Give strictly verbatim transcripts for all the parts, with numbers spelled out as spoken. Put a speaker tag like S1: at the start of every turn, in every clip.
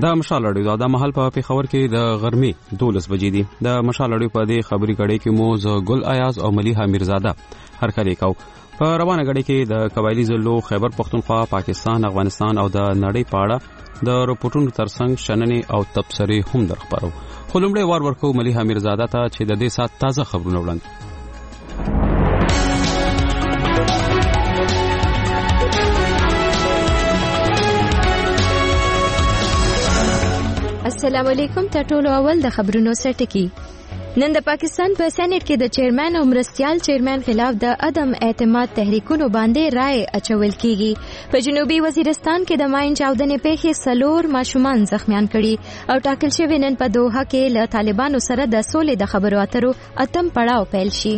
S1: د مشال اړیو د مهال په پیښور کې د غرمې دولس بجې دي. د مشال اړیو په دې خبري کړي کې مو ز ګل ایاز او ملیحه میرزاده هرکلی کو. په روانه غړي کې د قبایلی ضلعو خیبر پختونخوا، پاکستان، افغانستان او د نړۍ په اړه د رپورټونو ترڅنګ شننې او تبصرې هم درخبرو. خو لومړی وار ورکو ملیحه میرزاده ته چې د دې سات تازه خبرونه وړاندې.
S2: السلام علیکم. ټولو اول د خبرونو سرټکی. نن د پاکستان په سېنات کې د چیرمن او مرستيال چیرمن خلاف د عدم اعتماد تحریکونو باندې رائے اچول کیږي. په جنوبي وزیرستان کې د ماین چاودنې پیښې سلور ماشومان زخمیان کړي او ټاکل شوی نن په دوحه کې له طالبانو سره د سولې د خبرو اترو اتم پړاو پیل شي.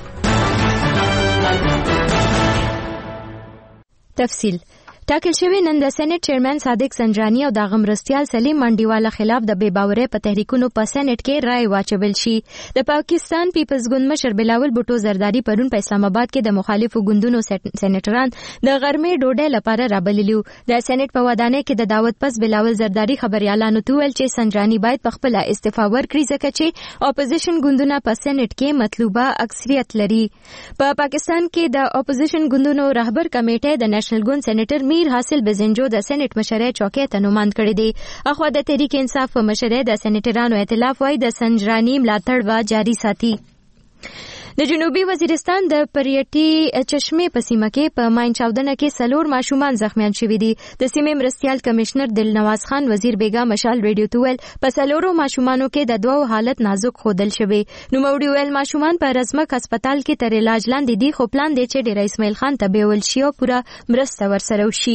S2: تفصیل ټاکل شوی نن د سېنات چیرمن صادق سنجرانی او د غمرستيال سلیم منډیواله خلاف د بے باورۍ په تحریکونو په سېنات کې رائے واچول شي. د پاکستان پیپلز ګوند مشر بلاول بوټو زرداری پرون په اسلام آباد کې د مخالفو ګوندونو سېناتران د غرمې ډوډۍ لپاره رابللیو. د سېنات په ودانۍ کې د دعوت پس بلاول زرداری خبريالانو ته ویل چې سنجرانی باید په خپل استعفا ورکړي ځکه چې اپوزیشن ګوندونه په سېنات کې مطلوبه اکثریت لري. په پاکستان کې د اپوزیشن ګوندونو رهبر کمیټه د نېشنل ګوند سېناتر میر حاصل بزنجو د سېنات مشرۍ چوکۍ ته نوماند کړی دی. اخوا د تحریک انصاف په مشرۍ د سېناترانو ائتلاف وايي د سنجرانی ملاتړ و جاری ساتي. د جنوبي وزیرستان د پریټي چشمه په سیمه کې په ماین چاودنه کې سلور ماشومان زخمیان شوي دي. د سیمې مرستيال کمشنر دلنواز خان وزیر بیگا مشال ریډیو تویل په سلورو ماشومانو کې د دوو حالت نازک خودل شوی. نو موړي ویل ماشومان په رزمک هسپتال کې تر علاج لاندې دي، خو پلان دی چې ډیر اسماعیل خان ته بیول شي او پورا مرسته ورسره وشي.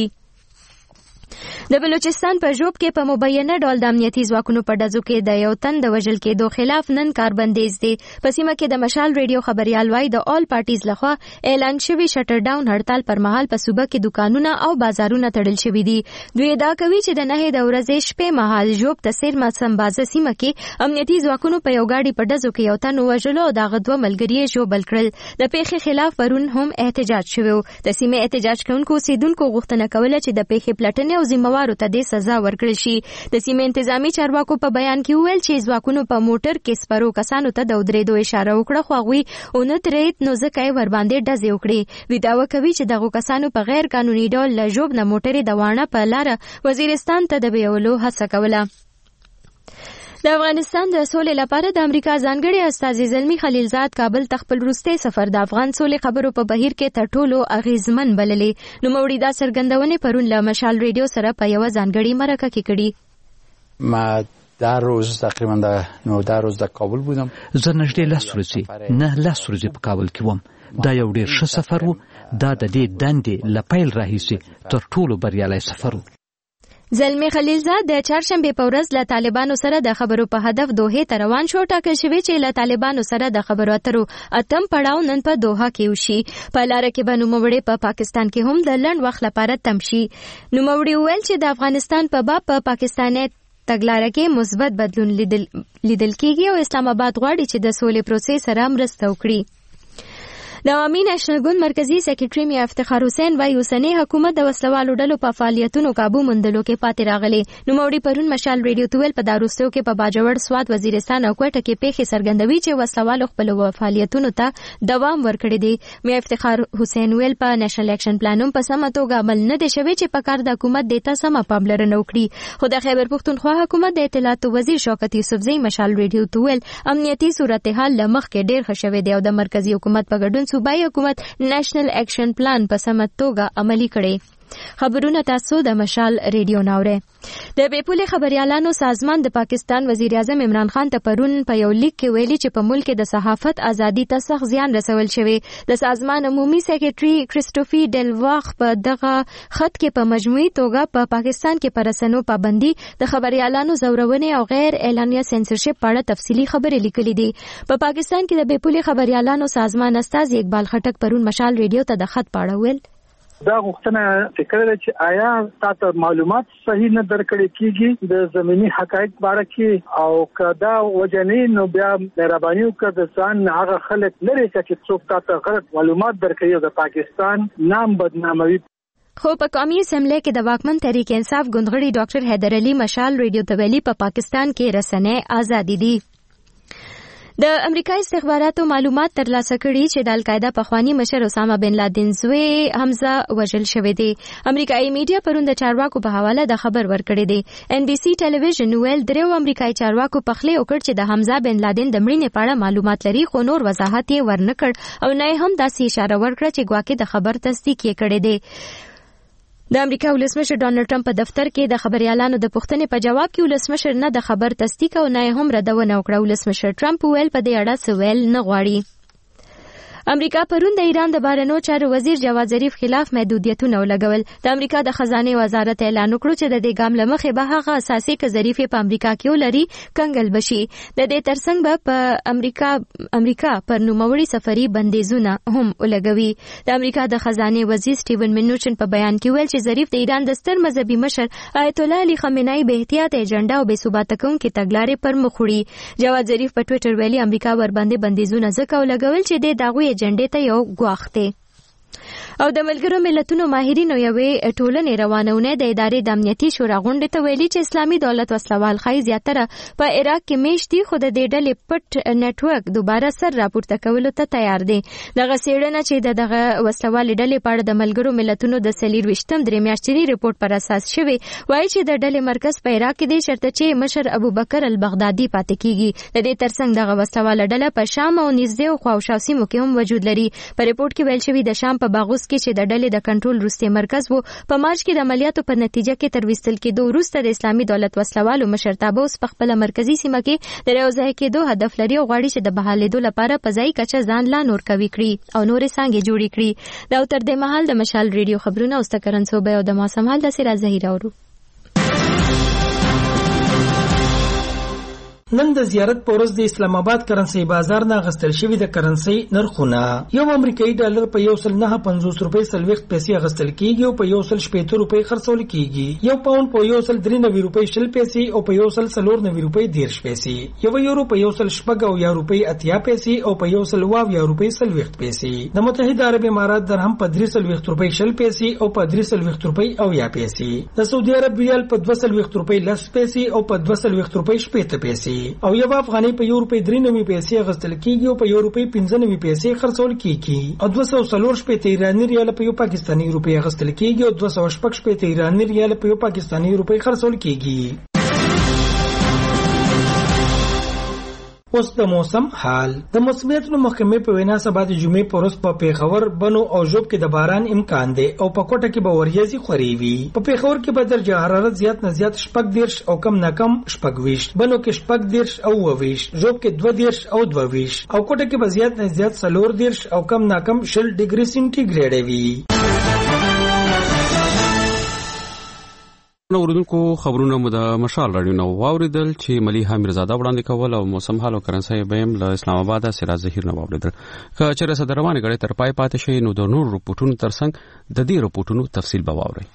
S2: د بلوچستان په ژوب کې په مبینه ډول د امنیتي ځواکونو په ډزو کې د یو تن د وژل کېدو خلاف نن کاربندیز دی. په سیمه کې د مشال ریډیو خبريال وايي د آل پارټیز لخوا اعلان شوی شټر ډاون هړتال پر مهال په صوبه کې دکانونه او بازارونه تړل شوي دي. دوی ادعا کوي چې د نه د ورځې شپې مهال ژوب تسیر مسم بازه سیمه کې امنیتي ځواکونو په یو گاډي په ډزو کې یو تن وژلو او د غدوه ملګری ژوبل کړل. د پیښې خلاف پرون هم احتجاج شوی. د سیمې احتجاج کوونکو اوسیدونکو غوښتنه کوله چې د پیښې پلټنې او ذمہ وارو ته د سزا ورکړل شي. د سیمې انتظامی چارواکو په بیان کې وویل چې ځواکونو په موټر کې سپرو کسانو ته د ودرېدو اشاره وکړه، خو هغوی ونه درېد نو ځکه یې ورباندې ډزې وکړې. دوی دعوه کوي چې دغو کسانو په غیر قانوني ډول له ژوب نه موټرې د واڼه په لاره وزیرستان ته د بیولو هڅه کوله. د افغانستان د سولې لپاره د امریکا ځانګړي استازي زلمی خلیلزاد کابل ته خپل وروستی سفر د افغان سولې خبرو په بهیر کې تر ټولو اغیزمن بللې. نو موړي دا څرګندونې پرون له مشال ریډیو سره په یو ځانګړي مرکه کې کړي.
S3: ما در روز تقریبا در نوده روز در کابل بودم.
S4: زه نږدې لس ورځې نه لس ورځې په کابل کې وم. دا یو ډېر ښه سفر و. دا د دې دندې له پیل راهیسې تر ټولو بریالی سفر و.
S2: زلمی خلیلزاد د چهارشنبه په ورځ له طالبانو سره د خبرو په هدف دوحې ته روان شو. ټاکل شوی چې له طالبانو سره د خبرو اترو اتم پړاو نن په دوحه کې وشي. په لاره کې به نوموړی په پاکستان کې هم د لنډ وخت لپاره تم شي. نوموړی وویل چې د افغانستان په باب په پاکستاني تګلاره کې مثبت بدلون لیدل لیدل کېږي او اسلام آباد غواړي چې د سولې پروسې سره مرسته وکړي. د عوامي نېشنل ګوند مرکزی سیکریټري میا افتخار حسین وايي اوسنی حکومت د وسلوالو ډلو په فعالیتونو کابو موندلو کې پاتې راغلی. نو موړي پرون مشال ریډیو تویل په داروستو کې په باجوړ سواد وزیرستان او کوټه کې پیښې څرګندوي چې وسلوالو خپل فعالیتونو ته دوام ورکړی دی. میا افتخار حسین ویل په نېشنل اکشن پلانوم په سمه توګه عمل نه دی شوی چې په کار د حکومت دیتا سمه پاملرنه وکړي. خو د خیبر پښتونخوا حکومت د اطلاعات وزیر شوکت یوسفزئی مشال ریډیو تویل امنیتي صورتحال لمخ کې ډیر ښه شوی دی او د مرکزی حکومت په ګډون صوبایي حکومت نېشنل اکشن پلان په سمه توګه عملي کړي. خبرونه تاسو د مشال ریډیو ناوره. د بیپولې خبريالانو سازمان د پاکستان وزیر اعظم عمران خان ته پرون په یو لیک کې ویلي چې په ملک د صحافت ازادي ته سخت زیان رسول شوی. د سازمان عمومي سیکریټري کریسټوفي ډلواخ په دغه خط کې په مجموعي توګه په پا پاکستان کې پر رسنیو پابندي د خبريالانو زورونې او غیر اعلانیه سنسرشپ په اړه تفصیلي خبرې لیکلې دي. په پا پاکستان کې د بیپولې خبريالانو سازمان استازي اقبال خټک پرون مشال ریډیو ته د خط پاړه ویل.
S5: دا غوښتنه فکر لري چې آیا تاسو معلومات صحیح نه درکړي کیږي د زمینی حقایق باره کې او کدا وجنې نو بیا مهرباني وکړه د ځان هغه خلک لري چې څوک تاسو غلط معلومات درکړي او د پاکستان نام بدناموي.
S2: خو په قومي اسمبلی کې د واکمن تحریک انصاف ګوندغړي ډاکټر حیدر علي مشال ریډیو ته ویلي په پاکستان کې رسنۍ ازادي دي. د امریکایي استخباراتو معلومات ترلاسه کړي چې د القاعده پخوانی مشر اسامه بن لادن زوی حمزه وژل شوی دی. امریکایي میډیا پرون د چارواکو په حواله د خبر ورکړی دی. ان بي سي ټلویزیون ویل درو امریکایي چارواکو پخلی وکړ چې د حمزه بن لادن د مړینې په اړه معلومات لري، خو نور وضاحت یې ورنکړ او نه هم داسې اشاره ورکړه چې ګواکې د خبر تصدیق یې کړی دی. د امریکا ولسمشر ډانلډ ټرمپ په دفتر کې د خبريالانو د پوښتنې په جواب کې ولسمشر نه د خبر تصدیق او نه هم ردونه وکړه. ولسمشر ټرمپ ویل په دې اړه څه ویل نه غواړي. امریکا پرون د ایران د بهرنیو چارو وزیر جواد ظریف خلاف محدودیتونه ولګول. د امریکا د خزانه وزارت اعلان وکړ چې د دې ګام له مخې به هغه اساسي ک ظریف په امریکا کې ولري کنګل بشي. د دې ترڅنګ به په امریکا امریکا پر نوموړي سفري بندیزونه هم ولګوي. د امریکا د خزانه وزیر سټیون منوچن په بیان کې ویل چې ظریف د ایران د ستر مذهبي مشر آیت الله علي خامنه‌ای به احتیاط ایجنډا او بې ثباته کوونکې تګلارې پر مخ وړي. جواد ظریف په ټوئیټر ویلي امریکا ور باندې بندیزونه ځکه ولګول چې د دغوی ایجنډې ته یو ګواښ دی. او د ملګرو ملتونو ماهرینو یوې ټولنې روانونه د ادارې د امنیتي شورا غونډې ته ویلي چې اسلامي دولت وسلوال خای زیاتره په عراق کې میشتي، خو د دې ډلې پټ نتورک دوباره سر راپورته کولو ته تیار دی. دغه څېړنه چې د دغه وسلوال ډلې په اړه د ملګرو ملتونو د څلور ویشتم درې میاشتني ریپورت پر اساس شوی، وایي چې د ډلې مرکز په عراق کې دی، شرط چې مشر ابوبکر البغدادي پاتې کیږي. د دې ترڅنګ دغه وسلوال ډله په شام او نږدې او خواوشا سیمو کې هم وجود لري. په ریپورت کې ویل شوی د شام په باغوس کې چې د ډلې د کنټرول وروستی مرکز وو، په مارچ کې د عملیاتو په نتیجه کې تر ویستل کېدو وروسته د اسلامي دولت وسلوالو مشرتابه اوس په خپله مرکزي سیمه کې د یوځای کېدو هدف لري او غواړي چې د بحالېدو لپاره په ځایي کچه ځان لا نور قوي کړي او نورې څانګې جوړې کړي. دا تر دې مهال د مشال ریډیو خبرونه اوس د کرنسوبه او د موسم حال داسې راځي راوړو.
S6: نن د زیارت په ورځ د اسلام آباد کرنسي بازار نه غستل شوی د کرنسي نرخونه یو امریکایي ډالر په یو سل نه پنځوس روپۍ سلويخت پیسې غستل کیږي او په یو سل شپږ روپۍ خرڅول کیږي. یو پاوند په یو سل درې نوي روپۍ شل پیسې او په یو سل څلور نوي روپۍ دیرش پیسې. یو یورو په یو سل شپږ او یا روپۍ اتیا پیسې او په یو سل واو یا روپۍ سلويخت پیسې. د متحده عرب امارات درهم په درې سلويخت روپۍ شل پیسې او په درې سلويخت روپۍ او یا پیسې. د سعودي عرب ریال په دوه سلويخت روپۍ لس پیسې او په دوه سلويخت روپۍ شپږ پیسې. او یو افغاني په یو روپۍ درې نوي پیسې غستل کیږي او په یو روپۍ پنځه نوي پیسې خرڅول کیږي. او دوه سوه څلور شپېته ایراني ریال په یو پاکستاني روپۍ غستل کیږي او دوه سوه شپږ شپېته ایراني ریال په یو پاکستاني روپۍ خرڅول کیږي. اوس د موسم حال. د موسمیاتو محکمې په وینا سبا د جمعې په ورځ په پیښور، بنو او ژوب کې د باران امکان دی او په کوټه کې به وریځې خورې وي. په پیښور کې به درجه حرارت زیات نه زیات شپږ دیرش او کم نه کم شپږ ویشت، بنو کې شپږ دیرش او اووه ویشت، ژوب کې دوه دیرش او دوه ویشت او کوټه کې به زیات نه زیات څلور دیرش او کم نه کم شل ډیګري سینټیګریډ وي.
S1: نو اوریدونکو خبرونه مو د مشال راډیو نو واوریدل چې ملیحه میرزاده وړاندې کول او موسم حال او کرنسي بیم له اسلام آباد سره ظهیر نو واوریدل. که چیرې صدر روانه غړي تر پای پاتې شي نو د نور رپورټونو ترڅنګ د دې رپورټونو تفصیل به واوري.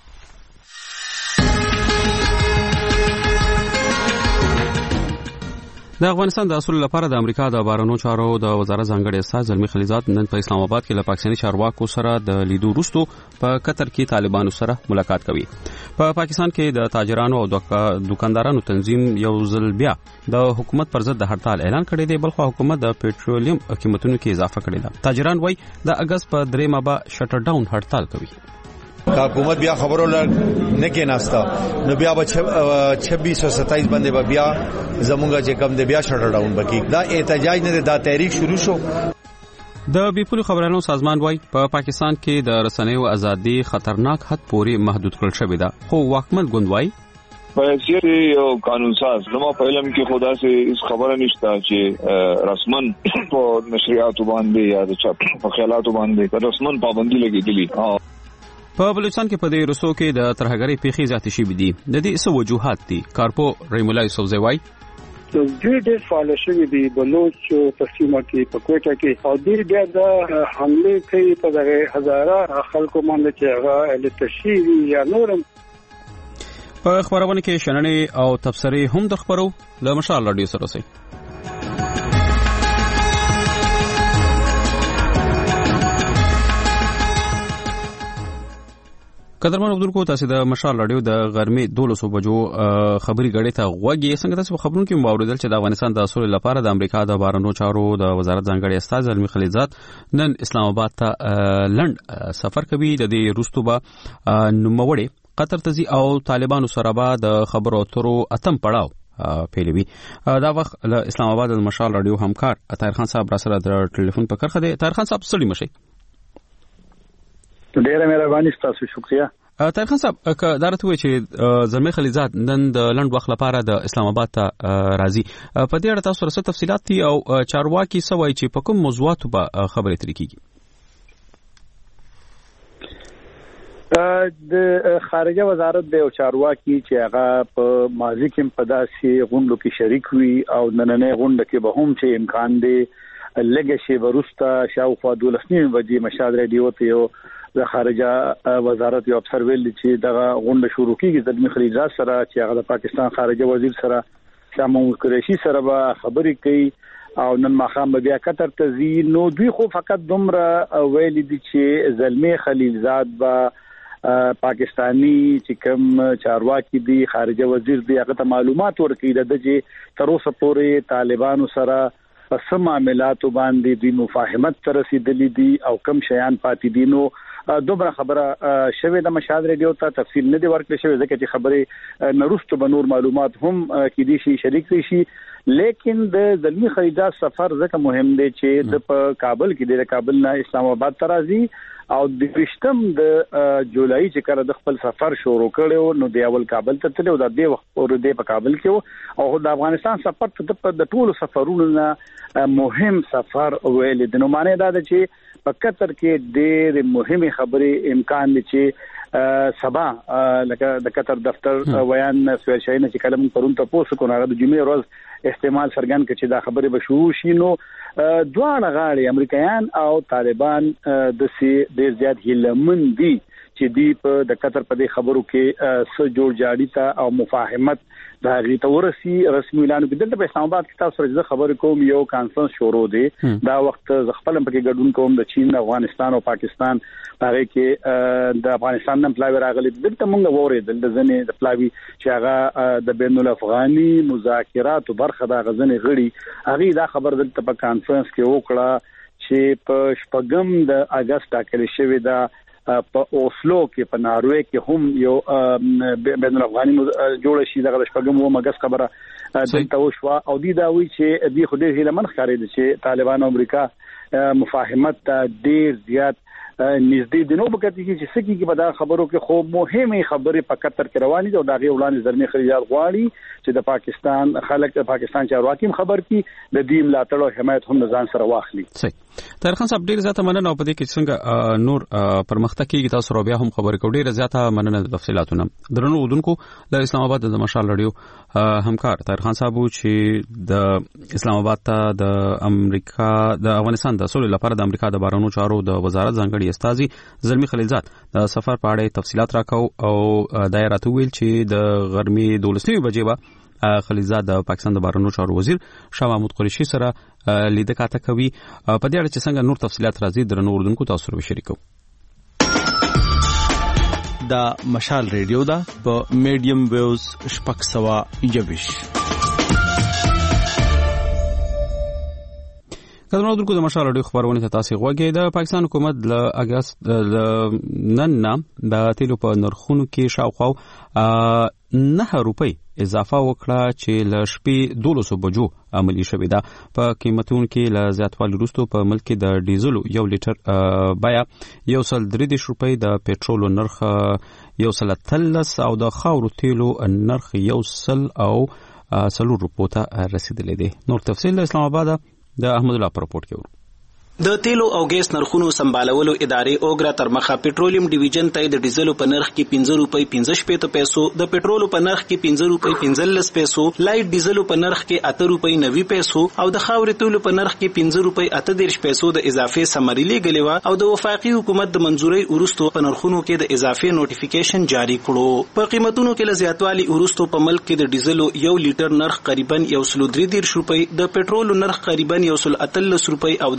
S1: د افغانستان د اصول لپاره د امریکا د بهرنیو چارو د وزارت ځانګړي استازی زلمی خلیزات نن په اسلام آباد کې له پاکستاني چارواکو سره د لیدو وروسته په قطر کې طالبانو سره ملاقات کوي. په پاکستان کې د تاجرانو او دکاندارانو تنظیم یو ځل بیا د حکومت پر ضد د هړتال اعلان کړی دی، بلخو حکومت د پېټرولیم قیمتونو کې اضافه کړې ده. تاجران وایي د اگست په درېمه به شټر ډاون هړتال کوي.
S7: حکومت بیا خبرو نه کې ناستا نو بیا به چھبیس سو ستائیس باندې به بیا زمونږه چې کم دی بیا شټر ډاون بکی. دا احتجاج نه دا تحریک شروع شو.
S1: د بیپولو خبرانو سازمان وایي په پا پاکستان کې د رسنیو ازادي خطرناک حد پورې محدود کړل شوې ده، خو واکمن ګوند وایي
S8: په حیثیت یو قانون ساز زما په علم کې خدا سي اس خبره نشته چې رسمن په نشریاتو باندې یا د چاپ په خیالاتو باندې رسمن پابندي لګېدلې.
S1: په بلوچستان کې په دې روسو کې د ترهګرۍ پیښې زیاتې شوې دي. د دې څه وجوهات دي؟ کارپو رحیم الله یوسفزی وایي
S5: د دې ډېر فعال شوي دي بلوچ په سیمه کې په کوټه کې او دې بیا د حمله کوي په دغه هزاره خلکو باندې چې هغه التشهیر یا نورم.
S1: په خبرونه کې شننې او تبصرې هم د خبرو له مشال راډیو سره سي. قدرمن عبدالکو تاسو د مشال رادیو د غرمې دولسو بجو خبري غړې ته غوږی څنګه تاسو خبرونو کې موریدل چې د افغانستان د اصول لپاره د امریکا د بهرنیو چارو د وزارت ځانګړي استاذ علمي خلیلزاد نن اسلام آباد ته لند سفر کوي. د دې وروسته به نوموړي قطر ته ځي او طالبانو سره به د خبرو اترو اتم پړاو پیلوي. دا وخت له اسلام آباد د مشال رادیو همکار طاهر خان صاحب را سره د ټلیفون په کرخه دی. طاهر خان صاحب سړي مشي.
S5: ډیره مهرباني ستاسو، شکریہ.
S1: طاهر خان صاحب که دا راته وایي چې زلمی خلیلزاد نن د لنډ وخت لپاره د اسلام آباد ته راځي، په دې اړه تاسو سره څه تفصیلات دي او چارواکي څه وایي چې په کوم موضوعاتو به خبرې ترې کیږي؟
S5: د خارجه وزارت د چارواکي چې هغه په ماضي کې په داسې غونډو کې شریک وي او نننې غونډه کې به هم چې امکان دی لږه شی ورسته شاوخوا دولس نیمې بجې مشال رادیو ته یو د خارجه وزارت یو افسر ویل چې دغه غونډه شروع کیږي د خلیلزاد سره چې هغه د پاکستان خارجه وزیر سره شاه محمود قریشي سره به خبرې کوي او نن ماخام بیا قطر ته ځي. نو دوی خو فقط دومره ویل دي چې زلمی خلیلزاد به پاکستانی چې کوم چارواکي دي خارجه وزیر دی هغه ته معلومات ورکړي د چې تر اوسه پورې طالبانو سره په سم معاملاتو باندې د مفاهمت تر رسیدلې دي او کم شیان پاتې دي. نو دومره خبره شوه د مشال رادیو ته تفصیل نه دی ورکړل شوی ځکه چې خبره نورستو به نور معلومات هم کې دي شي شریک شي. لیکن د زلمی خلیلزاد سفر ځکه مهم دی چې د کابل کې د کابل نه اسلام آباد ته راځي او د وشتم د جولای چې کړه د خپل سفر شروع کړو نو د اول کابل ته تلو د دې وخت اور د په کابل کې او د افغانستان سفر د ټولو سفرونو نه مهم سفر ویل د نو معنی دا چې په قطر کې ډېر مهمه خبره امکان دي چې سبا لکه د قطر دفتر ویان سویل شاهین چې کلم پرون ته پوسټ کو نه د جمعې ورځ استعمال سرګن کې چې دا خبره به شروع شي. نو دوه غاړي امریکایان او طالبان د سي د زیات هیلمن دي چې دی په د قطر په دې خبرو کې څه جوړ جاړي تا او مفاهمت دا غي تورسي رسمي اعلان کې دلته په اسلام آباد کې تاسو سره خبرې کوم یو کانفرنس شروع دی دا وخت خپل په کې ګډون کوم د چین افغانستان او پاکستان هغه کې د افغانستان نن پلاوی راغلي دلته مونږ ووري د ځنې د پلاوی چې هغه د بین الافغاني مذاکرات برخه د غزنې غړي هغه دا خبر دلته په کانفرنس کې وکړه چې په شپږم د اگست ټاکل شوی دا په اوسلو کې په ناروې کې هم یو بین الافغاني جوړ شي دغه شپږم و مګس خبره دلته وشو او دی دا وی چې دی خو دې هیله من خاري دي چې طالبان او امریکا مفاهمت ډیر زیات نږدې د نو بکتی چې سکی کې په دا خبرو کې خو مهمه خبره په قطر کې روانې دي او دا غي وړاندې زلمی خلیلزاد غواړي چې د پاکستان خلک د پاکستان چارواکي خبر کی د دې ملاتړ او حمایت هم ځان سره واخلي. صحیح. طاهر خان صاحب ډیر زیاته مننه او په دې کې څنګه نور پرمختګ کیږي تاسو بیا هم خبرې کوئ. ډیر زیاته مننه د تفصیلاتونو. درنو ودونکو د اسلام آباد د مشال رادیو همکار طاهر خان صاحب چې د اسلام آباد ته د امریکا د افغانستان د اصول لپاره د امریکا د بهرنیو چارو د وزارت ځانګړي استاذي زلمی خلیلزاد د سفر په اړه تفصیلات راکاو او دایره ویل چې د غرمې دولسمې بجې به خلیلزاد د پاکستان د بهرنیو چارو وزیر شاه محمود قریشي سره لیدل کاته کوي. په دې اړه چې څنګه نور تفصیلات راځي درنو اردوونکو تاسو سره شریکو.
S9: دا مشال ریډیو دا په میډیم ویوز شپږ سوه یوویش.
S1: کله نو د مشال رادیو خبرونه تاسو غوږی. د پاکستان حکومت ل اگست نن نه د تیلو په نرخونو کې شاوخوا نه روپۍ اضافه وکړه چې ل شپې دولسو بجو عملی شوې ده. په قیمتونو کې ل زیاتوالي وروسته په ملک کې د ډیزلو یو لیټر بیا یو سل درې دېرش روپۍ، د پېټرولو نرخ یو سل اتلس او د خاورو تیلو نرخ یو سل او څلور روپو ته رسیدلی دی. نور تفصیل د اسلام آباد د احمد الله پر رپورټ کې ورو.
S10: د تیلو او ګیس نرخونو سمبالولو ادارې اوګرا تر مخه پټرولیم ډیویژن ته د ډیزلو په نرخ کې پنځه روپۍ پنځه شپېته پیسو، د پټرولو په نرخ کې پنځه روپۍ پنځلس پیسو، لایټ ډیزلو په نرخ کې اته روپۍ نوي پیسو او د خاورې تیلو په نرخ کې پنځه روپۍ اته دېرش پیسو د اضافه سمری لګلې و او د وفاقي حکومت د منځوري وروسته په نرخونو کې د اضافه نوټیفیکیشن جاری کړو. په قیمتونو کې لزیاتوالي وروسته په ملک کې د ډیزلو یو لیټر نرخ تقریبا یو سل درې دېرش روپۍ، د پټرولو نرخ تقریبا یو سل اتلس روپۍ او د خاورو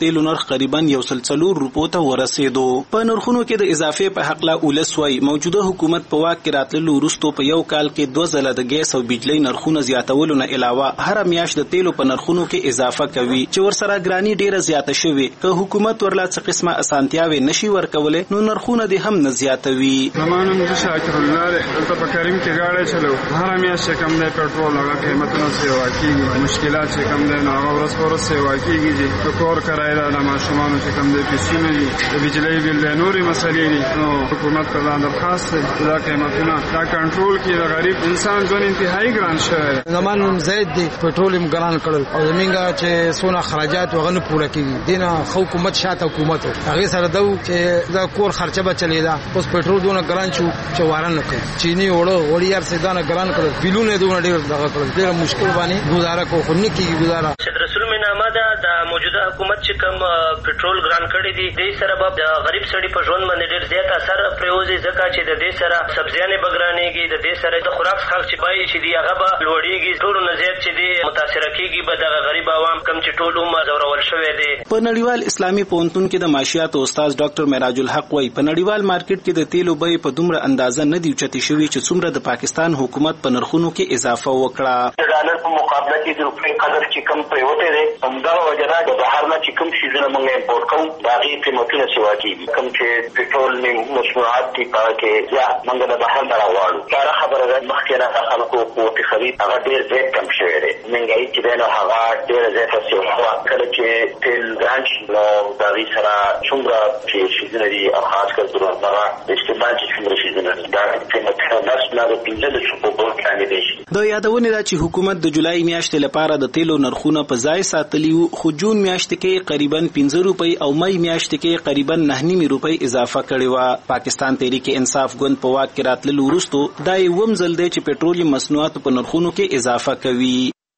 S10: تیلو نرخ قریبا یو سل څلور روپو ته ورسېدو. په نرخونو کې د اضافې په حق لا ولسوي موجوده حکومت په واک کې راتللو وروسته په یو کال کې دوه ځله د ګیس او بجلی نرخونه زیاتولو نه علاوه هر میاشت د تیلو په نرخونو کې اضافه کوي چې ورسره ګرانی ډیره زیاته شوې. که حکومت ورلا څه قسمه اسانتیاوي نشي ورکولای نو نرخونه دې هم نه زیاتوي.
S11: زمانه مې شاکر الله دلته په کریم کې گاډي چلو هر میاشت کم دی پټرول هغه قیمتونه سیوا کیږي مشکلات چې کم دی نو هغه ورځ ورځ سیوا کیږي د کور کرایه د ماشومان چې کم دی پیسې دي د بجلی بل نورې مسلې دي نو حکومت ته دا درخواست دی دا قیمتونه دا کنټرول کړي. د غریب انسان ژوند انتهایی ګران شوی.
S12: زمانه زید دی پټرول هم ګران کړل او زمونږ چې سونه خراجات وغنه پوره کیږي دینه حکومت شاته حکومت هغه سره دو چې دا کور خرچه بچلې دا اوس پټرول دونه ګران شو چې وارن نه کوي چینی وړو وړي یار سیدانه ګران کړل بیلونه دونه ډیر دغه کړل ډیر مشکل باندې گزاره کو خو نه کیږي گزاره.
S13: رسول می نامه ده د موجوده حکومت چې کوم پټرول ګران کړی دی د سره د غریب سړي په ژوند باندې ډیر زیات اثر پروزي ځکه چې د دې سره سبزیانه بګرانېږي د دې سره د خوراک خرچ چې پای چې دی هغه به لوړیږي ټول نه زیات چې دی متاثر کیږي به د غریب عوام کم چې ټول عمر زورول شوی دی.
S10: په نړیوال اسلامي پوهنتون کې د معاشيات استاد ډاکټر معراج الحق وايي په نړیوال مارکیټ کې د تیلو بیې په دومره اندازه نه دی چتي شوی چې څومره د پاکستان حکومت په نرخونو کې اضافه وکړه.
S14: د ډالر په مقابله کې د روپۍ قدر چې کم پریوته دی همدا وجه د بهر نه چې کوم شیزونه موږ امپورټ کوو دا غي قیمتونه سیوا کیږي کوم چې پټرول نه مصنوعات دي پاکه یا موږ د بهر نه راوړو. دا خبره ده مخکې نه خلکو قوت خرید هغه ډیر زیات کم شوی دی. منګای چې نه هغه ډیر زیات سیوا کړي چې تل ګرانچ نو دا وی سره څومره چې شیزونه دي او خاص کر ضرورت نه استعمال چې څومره شیزونه دا قیمتونه نس نه د پنځه شپو په کې دي.
S10: د یادونه ده چې حکومت د جولای میاشتې لپاره د تیلو نرخونه په ځای ساتلی وو خو جون میاشت کې قریبا پنځه روپۍ او مې میاشت کې قریبا نه نیمه روپۍ اضافه کړې و. پاکستان تحریک انصاف ګوند په واک کې راتللو وروسته دا یو ومزل دی چې پټرولیم مصنوعات په نرخونو کې اضافه کوي.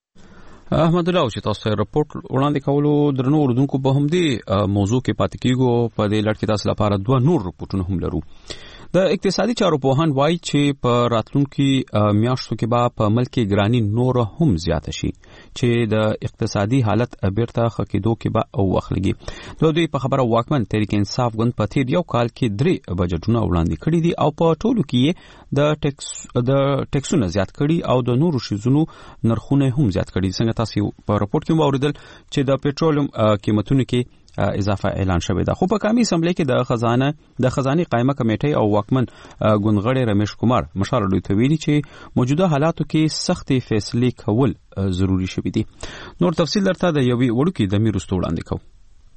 S1: احمد الله چې تاسو ته رپورت وړاندې کولو درنو اوردونکو په هم دي موضوع کې پاتې کیږو. په دې لړ کې تاسو لپاره دوه نور رپورټونه هم لرو. د اقتصادي چارو پوهان وایي چې په راتلونکي میاشتو کې به په ملک کې ګرانی نور هم زیات شي چې د اقتصادي حالت بیرته ښه کېدو کې به او وخت لګي. د دوی په خبره واکمن تحریک انصاف ګوند په تیر یو کال کې درې بجټونه وړاندې کړي دي او په ټولو کې د ټیکس د ټیکسونو زیات کړي او د نورو شیزونو نرخونه هم زیات کړي. څنګه تاسو په رپورت کې واوریدل چې د پټرولیم قیمتونو کې اضافه اعلان شوی ده. خو په قومي اسمبلی کې د خزانه د خزانه قائمه کمیټې او واکمن ګوندغړی رمیش کمار مشال دوی ته ویلي چې موجوده حالاتو کې سختي فیصله کول ضروری شوی دي. نور تفصیل درته د یوې وړوکی د میرستو وړاندې کوم.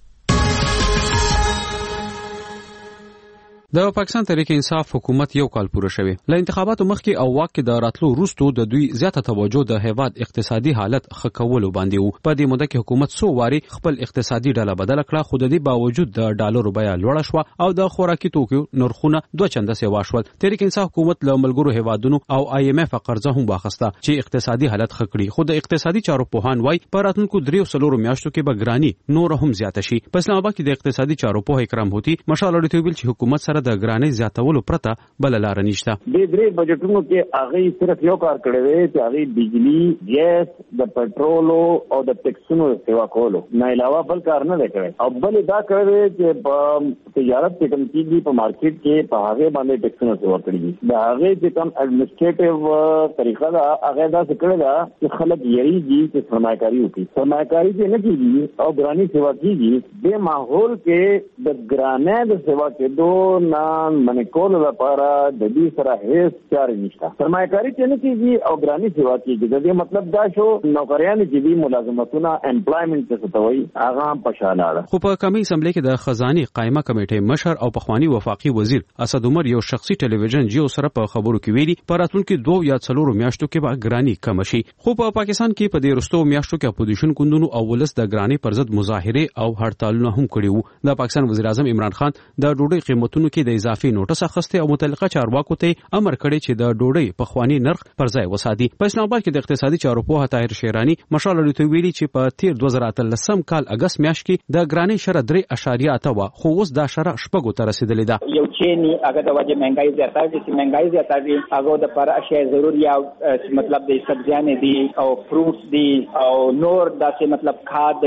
S1: د پاکستان تحریک انصاف حکومت یو کال پوره شوی. له انتخاباتو مخکې او واک کې د راتلو وروسته د دوی زیاته توجه د هیواد اقتصادي حالت ښه کولو باندې وو. په دې موده کې حکومت څو واري خپل اقتصادي ډله بدل کړه خو د دې باوجود د ډالرو بیه لوړه شوه او د خوراکي توکو نرخونه دوه چنده سیوا شول. تحریک انصاف حکومت له ملګرو هیوادونو او آی ایم اف قرضه هم واخیسته چې اقتصادي حالت ښه کړي. خو د اقتصادي چارو پوهان وایي په راتلونکو دریو څلورو میاشتو کې به ګرانی نور هم زیات شي. په اسلام آباد کې د اقتصادي چارو پوه اکرام هوتی مشال اړیته ویل چې حکومت سره د ګرانی زیاتولو پرته بل لار نشته.
S5: د درې بجټونو کې هغه صرف یو کار کړی دی چې هغه بجلی، ګیس، د پټرولو او د ټیکسونو سیوا کولو نه علاوه بل کار نه دی کړی. او بل دا کړی دی چې په تجارت کې کوم کیږي په مارکیټ کې په هغه باندې ټیکسونو سیوا کړی دي. دا هغه چې کوم اډمنسټریټیو طریقه دا هغه دا څه کړی دا چې خلک یریږي چې سرمایه‌کاري وکړي. سرمایه‌کاري چې نه کیږي او ګرانی سیوا کیږي د ماحول کې د ګرانه د سیوا کېدو نه منې کولو لپاره د دې سره هیڅ چاره نشته. سرمایه‌کاري چې نه کیږي او ګرانی سیوا کیږي د دې مطلب دا شو نوکریان چې دي ملازمتونه امپلایمنت څه ته وایي هغه هم پښاله.
S1: خو په قومي اسمبلی کې د خزاني قائمه کمیټې مشر او پخوانی وفاقي وزیر اسد عمر یو شخصي ټلویزیون جیو سره په خبرو کې ویلي په راتلونکو دوه یا څلورو میاشتو کې به ګرانی کم شي. خو په پاکستان کې په دې وروستو میاشتو کې اپوزیشن ګوندونو او ولس د ګرانی پر ضد مظاهره او هړتالونه هم کړي وو. د پاکستان وزیر اعظم عمران خان د ډوډۍ قیمتونو کې د اضافي نوټس اخیسته او متعلقه چارواکو ته امر کړی چې د ډوډۍ په خوانی نرخ پر ځای وساتي. په اسلام آباد کې د اقتصادي چارو پوه طاهر شیرانی مشال اړیته ویلي چې په تیر دوه زره اتلسم کال اگست میاشت کې د ګرانی شره درې اشاریه اته و خو اوس دا شره شپږو ته رسیدلې ده.
S15: یو چینی هغه د وجه مهنګای زیاته دي چې مهنګای زیاته دي هغه د پر اشیاء ضروري مطلب د سبزیانې دي او فروټس دي او نور داسې مطلب کھاد دي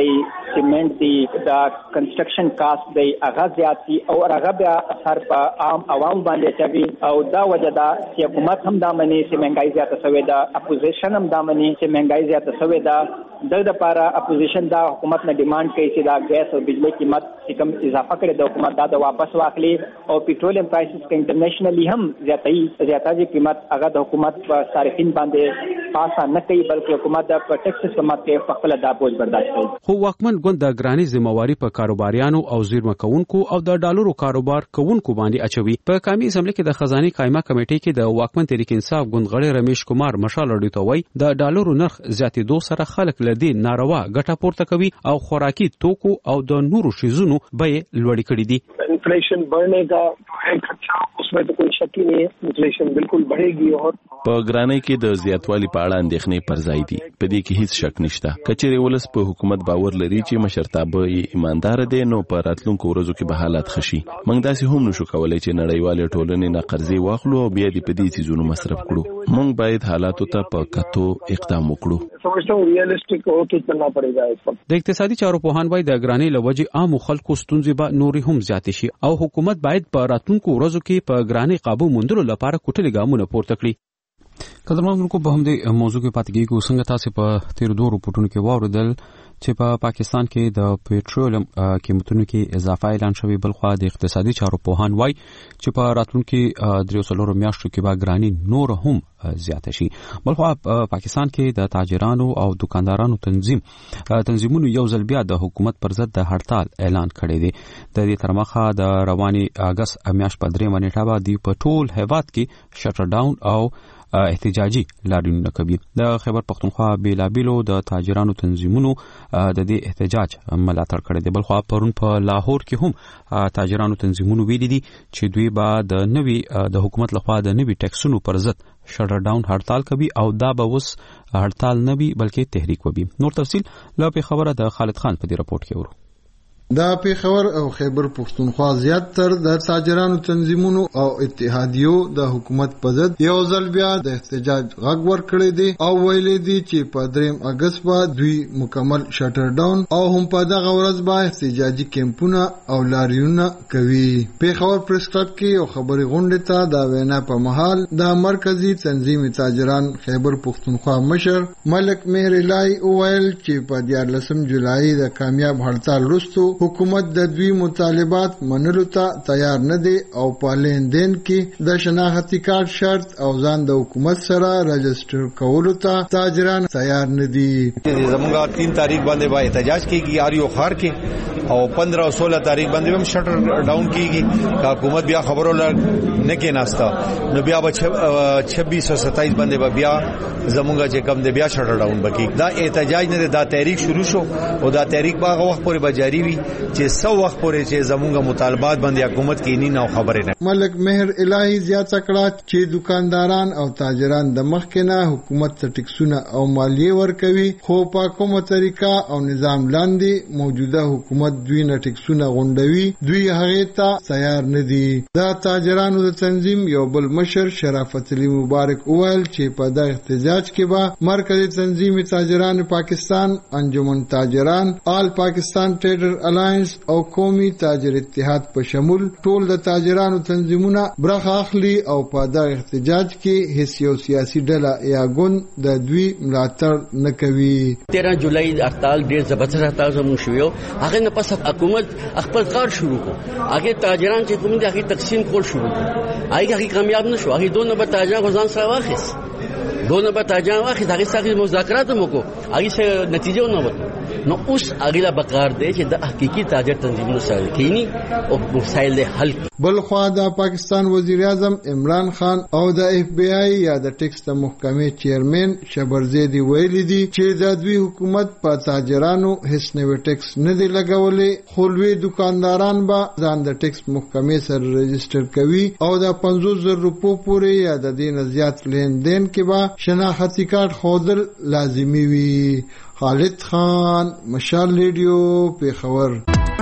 S15: سیمنٹ دی دا کنسټرکشن کاست دی هغه زیات دي او هغه بیا اثر په عام عوام باندې چوي او دا وجه دا چې حکومت هم دا مني چې مهنګای زیاته شوې ده، اپوزیشن هم دا مني چې مهنګای زیاته شوې ده. د لپاره اپوزیشن دا حکومت نه ډیمانډ کوي چې دا ګیس او بجلی قیمت چې کوم اضافه کړي د حکومت دا د واپس واخلي او پیټرولیم پرایسز کې انټرنیشنلی هم زیاتې زیاتې قیمت هغه د حکومت په صارفین باندې پاسه نه کوي بلکې حکومت د ټیکس قیمت کې په خپل دا بوج برداشت کوي.
S1: خو واکمن ګوند د ګرانی ذمہواری په کاروباریانو او زیرمه کوونکو او د ډالرو کاروبار کوونکو باندې اچوي. په قومي اسمبلی کې د خزانه قائمه کمیټې کې د واکمن تحریک انصاف ګوند غړي رمیش کمار مشال اډیتوي د ډالرو نرخ زیاتېدو سره خلک لدی ناروا ګټه پورته کوي او خوراکي توکو او د نورو شیزونو بیې لوړې کړې دي.
S16: انفلیشن بڑھنے کا ہے خدشہ، اس میں تو کوئی شک ہی نہیں ہے، انفلیشن بالکل بڑھے گی. اور
S9: په ګرانۍ کې د زیاتوالي په اړه اندېښنې پر ځای دي. په دې کې هیڅ شک نشته. کچېرې ولس په حکومت باور لري چې مشرتابه یې ایماندار دی، نو په راتلونکو ورځو کې به حالات ښه شي. موږ داسې هم نشو کولی چې نړیوالې ټولنې نه قرضې واخلو او بیا دې په دې څیزونو مصرف کړو. موږ باید حالاتو ته په کتو اقدام وکړو.
S16: سمجھتا ہوں ریئلسٹک ہو کے چلنا پڑے گا.
S1: د اقتصادي چارو پوهان وايي د ګرانۍ لوجې عام خلکو ستونزې به نورې هم زیاتې شي او حکومت باید په راتلونکو ورځو کې په ګرانۍ قابو موندلو لپاره کوټلې ګامونه پورته کړي. قدرمنونکو په همدې موضوع کې پاتې کېږو. څنګه تاسو په تیر دوه رپورټونو کې واوریدل چې په پا پاکستان کې د پېټرولیم قیمتونو کې اضافه اعلان شوی، بلخوا د اقتصادي چارو پوهان وايي چې په راتلونکو دریو څلورو میاشتو کې به ګرانۍ نور هم زیاته شي. بلخوا په پاکستان کې د تاجرانو او دکاندارانو تنظیم تنظیمونو یو ځل بیا د حکومت پر ضد د هړتال اعلان کړی دی. د دې تر مخه د رواني اگست میاشت په درېمه نیټه باندې په ټول هیواد کې شټر ډاون او احتجاجي لاریونونه کوي. د خیبر پختونخوا بیلابیلو د تاجرانو تنظیمونو د دې احتجاج ملاتړ کړی دی. بلخوا پرون په لاهور کې هم تاجرانو تنظیمونو ویلي دي چې دوی به د نوي د حکومت لخوا د نوي ټیکسونو پر ضد شټر ډاون هړتال کوي او دا به اوس هړتال نه وي بلکې تحریک وي. نور تفصیل له په خبره د خالد خان په دې رپورت کې ورو.
S17: دا پیښور او خیبر پښتونخوا زیاتره د تاجرانو تنظیمونو او اتحادیو د حکومت په ضد یو ځل بیا د احتجاج غږ ورکړی دی او ویلي دي چې په دریم اگست به دوی مکمل شټر ډاون او هم په دغه ورځ به احتجاجي کیمپونه او لاریونونه کوي. پیښور پریس کلب کې یو خبري غونډه ته د وینا په محل د مرکزی تنظیم تاجران خیبر پښتونخوا مشر ملک مهر الهی وویل چې په دیارلسم جولای د کامیاب هړتال وروسته حکومت د دوی مطالبات منلو ته تیار نه دی او په لین دین کې د شناختی کارت شرط او ځان د حکومت سره رجسټر کولو ته تاجران تیار نه دي.
S7: زموږه تین تاریخ باندې با احتجاج کیږي اریو خار کې او پندرہ او سولہ تاریخ باندې هم شټر ډاون کیږي. حکومت بیا خبرو لګ نه کې ناستا نو بیا چھبیس او ستائیس باندې بیا زموږه چې کم دی بیا شټر ډاون بکی. دا احتجاج نه دا تحریک شروع شو او دا تحریک باغه وخت پورې به جاری وي چې سو وخت پورې چې زموږه مطالبات باندې حکومت کې نه نو خبره نه.
S17: ملک مهر الهی زیاته کړه چې دکانداران او تاجران د مخکنه حکومت ته ټیکسونه او مالیه ورکوي، خو په کومه طریقه او نظام لاندې موجوده حکومت دوی نه ټیکسونه غونډوي، دوی هغه ته تیار نه دي. دا تاجرانو د تنظیم یو بل مشر شرافت علي مبارک وویل چې په دغه احتجاج کې به مرکزی تنظیم تاجران پاکستان، انجمن تاجران، آل پاکستان ټریډر الاینس او قومي تاجر اتحاد په شمول ټول د تاجرانو تنظیمونه برخه اخلي او په دغه احتجاج کې هیڅ یو سیاسي ډله یا ګوند د دوی ملاتړ نه کوي.
S18: تیرہ جولائی هړتال ډیر زبردست هړتال زموږ شو، هغه نه پس حکومت خپل کار شروع کړ، هغه تاجران چې کوم دي هغه تقسیم کول شروع کړ، هغه کامیاب نشو، هغه دوه به تاجران غزان سره واخیس دوه به تاجران واخیس، هغه سره مذاکرات هم وکړو، هغه سره نتیجه ونه وته. نو اوس هغه لا بقار دی چې د حقيقي تاجر تنظیمونو سره کینی او مسایل حل.
S17: بلخوا د پاکستان وزیر اعظم عمران خان او د اف بی آی یا د ټیکس د محکمې چیرمن شبرزیدی ویلي دي چې د دوی حکومت په تاجرانو هیڅ نوی ټیکس نه دی لګولې، خو لوی دکانداران به ځان د ټیکس محکمې سره رجسټر کوي او د پنځوس زره روپو پورې یا د دې نه زیات لین دین کې به شناختی کارت ښودل لازمي وي. خالد خان، مشال ریډیو، پیښور.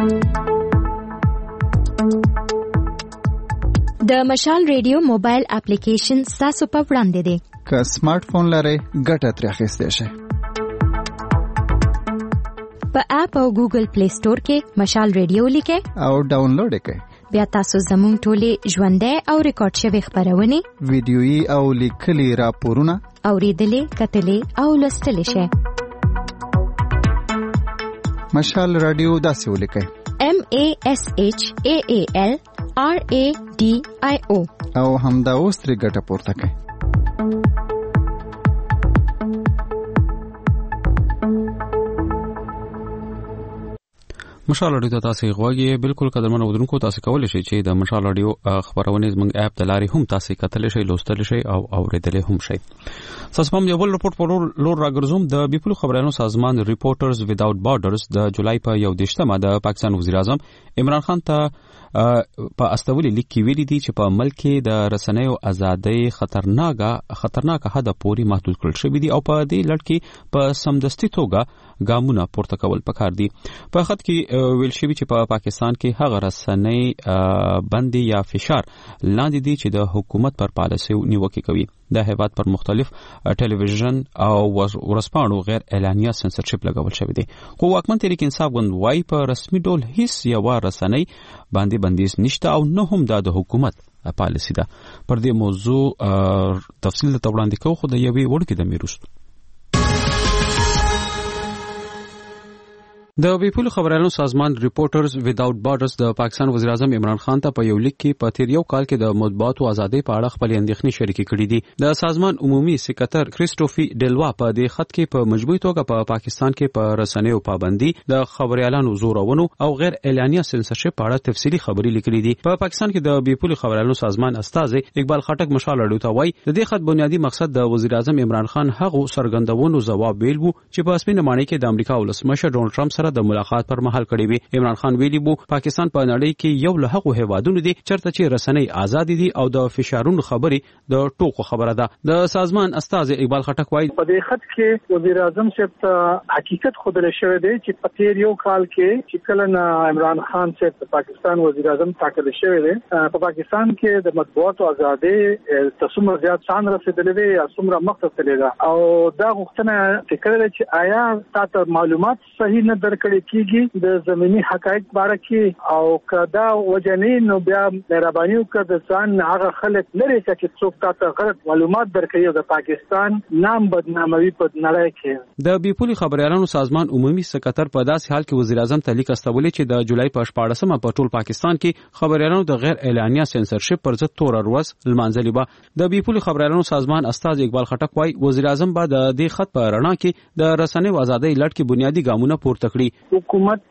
S2: د مشال ریډیو موبایل اپلیکیشن تاسو په وړاندې دی.
S19: که سمارټ فون لرئ ګټه ترې اخیستی شئ.
S2: په اپ او ګوګل پلی سٹور کې مشال ریډیو لیکه
S19: او ډاونلوډ کړئ.
S2: بیا تاسو زموږ ټولې ژوندۍ او ریکارډ شوی خبرونه
S19: ویډیويي او لیکلي راپورونه
S2: اوریدلې کتلې او لوستلې شئ.
S19: مشال رادیو داسې ولیکئ:
S2: M A S H A A L R A D I O
S19: او همدا اوس ترې ګټه پورته کړئ.
S1: مشال رادیو ته تاسو غواړئ بالکل قدرمن اودونکو تاسو کولای شئ چې د مشال رادیو خبرونه زموږ اپ د لارې هم تاسو کتلی شئ، لوستلی شئ او اوریدلی هم شئ. تاسو هم یو بل رپورټ پر لور راګرځوم. د بیپول خبرونو سازمان ریپورټرز وداوټ بارډرز د جولای په یو دیشتمه د پاکستان وزیر اعظم عمران خان ته په استولي لیک کې ویلي دي چې په ملک کې د رسنیو ازادۍ خطرناکه خطرناکه حد پورې محدود کړل شوې دي او په دې لړ کې په سمدستي توګه ګامونه پورته کول پکار دي. په خط کې ویل شوی چې په پا پاکستان کې هغه رسنۍ بندي یا فشار لاندې دي چې د حکومت پر پالیسي نیوکه کوي. د هیواد پر مختلف ټلویزیون او ورسپاڼو غیر اعلانیه سنسرشپ لګول شوی دی. خو واکمن تحریک انصاف ګوند وايي په رسمي ډول هیڅ یو رسنۍ باندې بندیز نشته او نه هم د حکومت پالیسي ده. پر دې موضوع تفصیل ته وړاندې کوو خو د یوې وړکې د میروست د بیپول خبرونو سازمان ریپورټرز وداوټ بارډرز د پاکستان وزیر اعظم عمران خان ته په یو لیک کې په تیر یو کال کې د مطبوعاتو ازادۍ په اړه خپل اندېښنې شریکې کړې دي. د سازمان عمومي سکرټر کریسټوفي ډیلوا په دې خط کې په مجموعي توګه په پا پاکستان کې په رسنیو پابندي، د خبريالانو زورونو او غیر اعلانیه سنسرشپ په اړه تفصیلي خبرې لیکلې دي. په پا پاکستان کې د بیپول خبرونو سازمان استاذ اقبال خټک مشال اړو ته وایي د دې خط بنیادی مقصد د وزیر اعظم عمران خان هغه سرګندونو جواب ویل وو چې په اسمنه معنی کې د امریکا ولسمشر ډونلډ ټرمپ سره د ملاقات پر مهال کړی وي. عمران خان ویلي وو پاکستان په نړۍ کې یو له هغو هیوادونو دی چرته چې رسنۍ آزاد دي او د فشارونو خبري د ټوکو خبره ده. د سازمان استاذ اقبال خټک وایي
S16: په دې خط کې وزیر اعظم صاحب ته حقیقت خودل شوی دی چې په تیر یو کال کې چې کله عمران خان صاحب پاکستان وزیر اعظم ټاکل شوی دی په پاکستان کې د مطبوعاتو ازادي تصمیم زیات شان رسیدلې دی یا څومره مختصره ده او دا غوښتنه فکر لري چې آیا تاسو معلومات صحیح نه درکړي کیږي د زمینی حقایق باره کې او کدا وجنې نو بیا مهرباني وکړه د ځان هغه خلک لري چې څوک تاسو غلط معلومات درکړي او د پاکستان نام بدناموي په نړۍ کې.
S1: د بیپول خبريالانو سازمان عمومي سکرټر په داسې حال کې وزیر اعظم ته لیک استولې چې د جولای په شپاړسمه په ټول پاکستان کې خبريالانو د غیر اعلانیه سنسرشپ پر ضد تور ورځ لمانځلې به. د بیپول خبريالانو سازمان استاذ اقبال خټک وايي وزیر اعظم به د دې خط په رڼا کې د رسنیو ازادۍ لړ کې بنیادی ګامونه پورته کړي.
S16: حکومت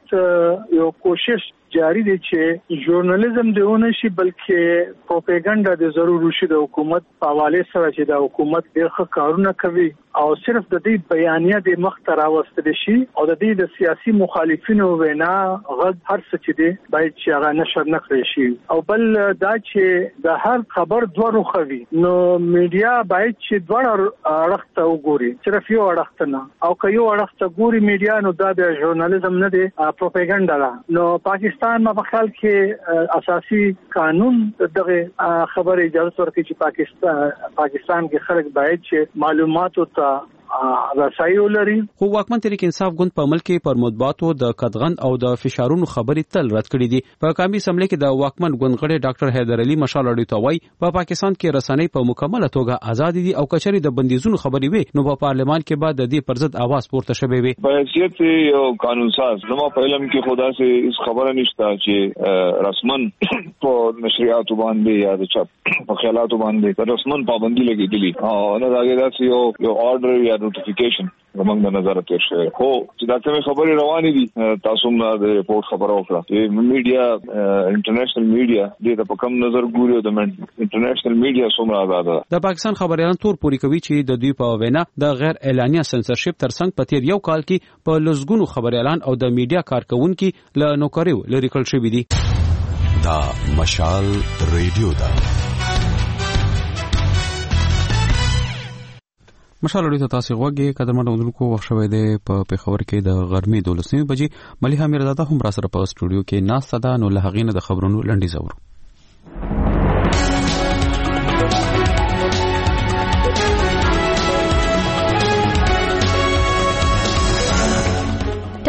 S16: یو کوشش جاری دی چې ژورنالیزم دیونه شي بلکې پروپاګاندا د ضرور شي د حکومت په حواله سره چې د حکومت ډېر کارونه کوي او صرف د دې بیانیه د مخ ته راوستل شي او د دې د سیاسي مخالفینو وینا غږ هر څه چې دی باید چې هغه نشر نه کړی شي او بل دا چې د هر خبر دوه روخوي نو میډیا باید چې دوه اړخته وګوري صرف یو اړخته نه او که یو اړخته ګوري میډیا نو دا د ژورنالیزم نه دی پروپاګاندا ده. نو پاکستان ما په خیال کې اساسي قانون دغه خبره اجازه ورکړي چې پاکستان پاکستان کې خلک باید چې معلوماتو ته رسایو لري.
S1: خو واکمن تحریک انصاف ګوند په ملک کې پر مطبوعاتو د قدغن او د فشارونو خبرې تل رد کړې دي. په قومي اسمبلی کې د واکمن ګوند غړي ډاکټر حیدر علي مشال اړو ته وایي په پاکستان کې رسنۍ په مکمله توګه آزاد دي او کچري د بندیزونو خبرې وي نو په پارلمان کې بعد د دې پر ضد आवाज پورته شوی وي.
S8: په حیثیت یو قانون ساز نو په علم کې خدا سي اس خبره نشته چې رسمن په نشریاتو باندې یا د چاپ په خیالاتو باندې رسمن پابندي لګېدلې او نه راګي دا یو یو آرډر یا نوټیفیکیشن زمونږ د نظر ته شوی خو چې دا کومه خبرې روانې دي تاسو موږ د ریپورت خبره وکړه چې میډیا انټرنیشنل میډیا د په کوم نظر ګوري د انټرنیشنل میډیا څومره آزاد ده.
S1: د پاکستان خبريالان تور پوری کوي چې د دوی په وینا د غیر اعلانیه سنسرشپ ترڅنګ په تیر یو کال کې په لږګونو خبريالان او د میډیا کارکونکو له نوکریو لري کړل شوی دي.
S20: دا مشال ریډیو ده.
S1: مشال اړیته تاسو غوږی قدرمن اودونکو وخت شوی دی په پیښور کې د غرمې دولسمې بجې مليحه میرزاده هم را سره په سټوډیو کې ناسته ده نو له هغې نه د خبرونو لنډیز اورو.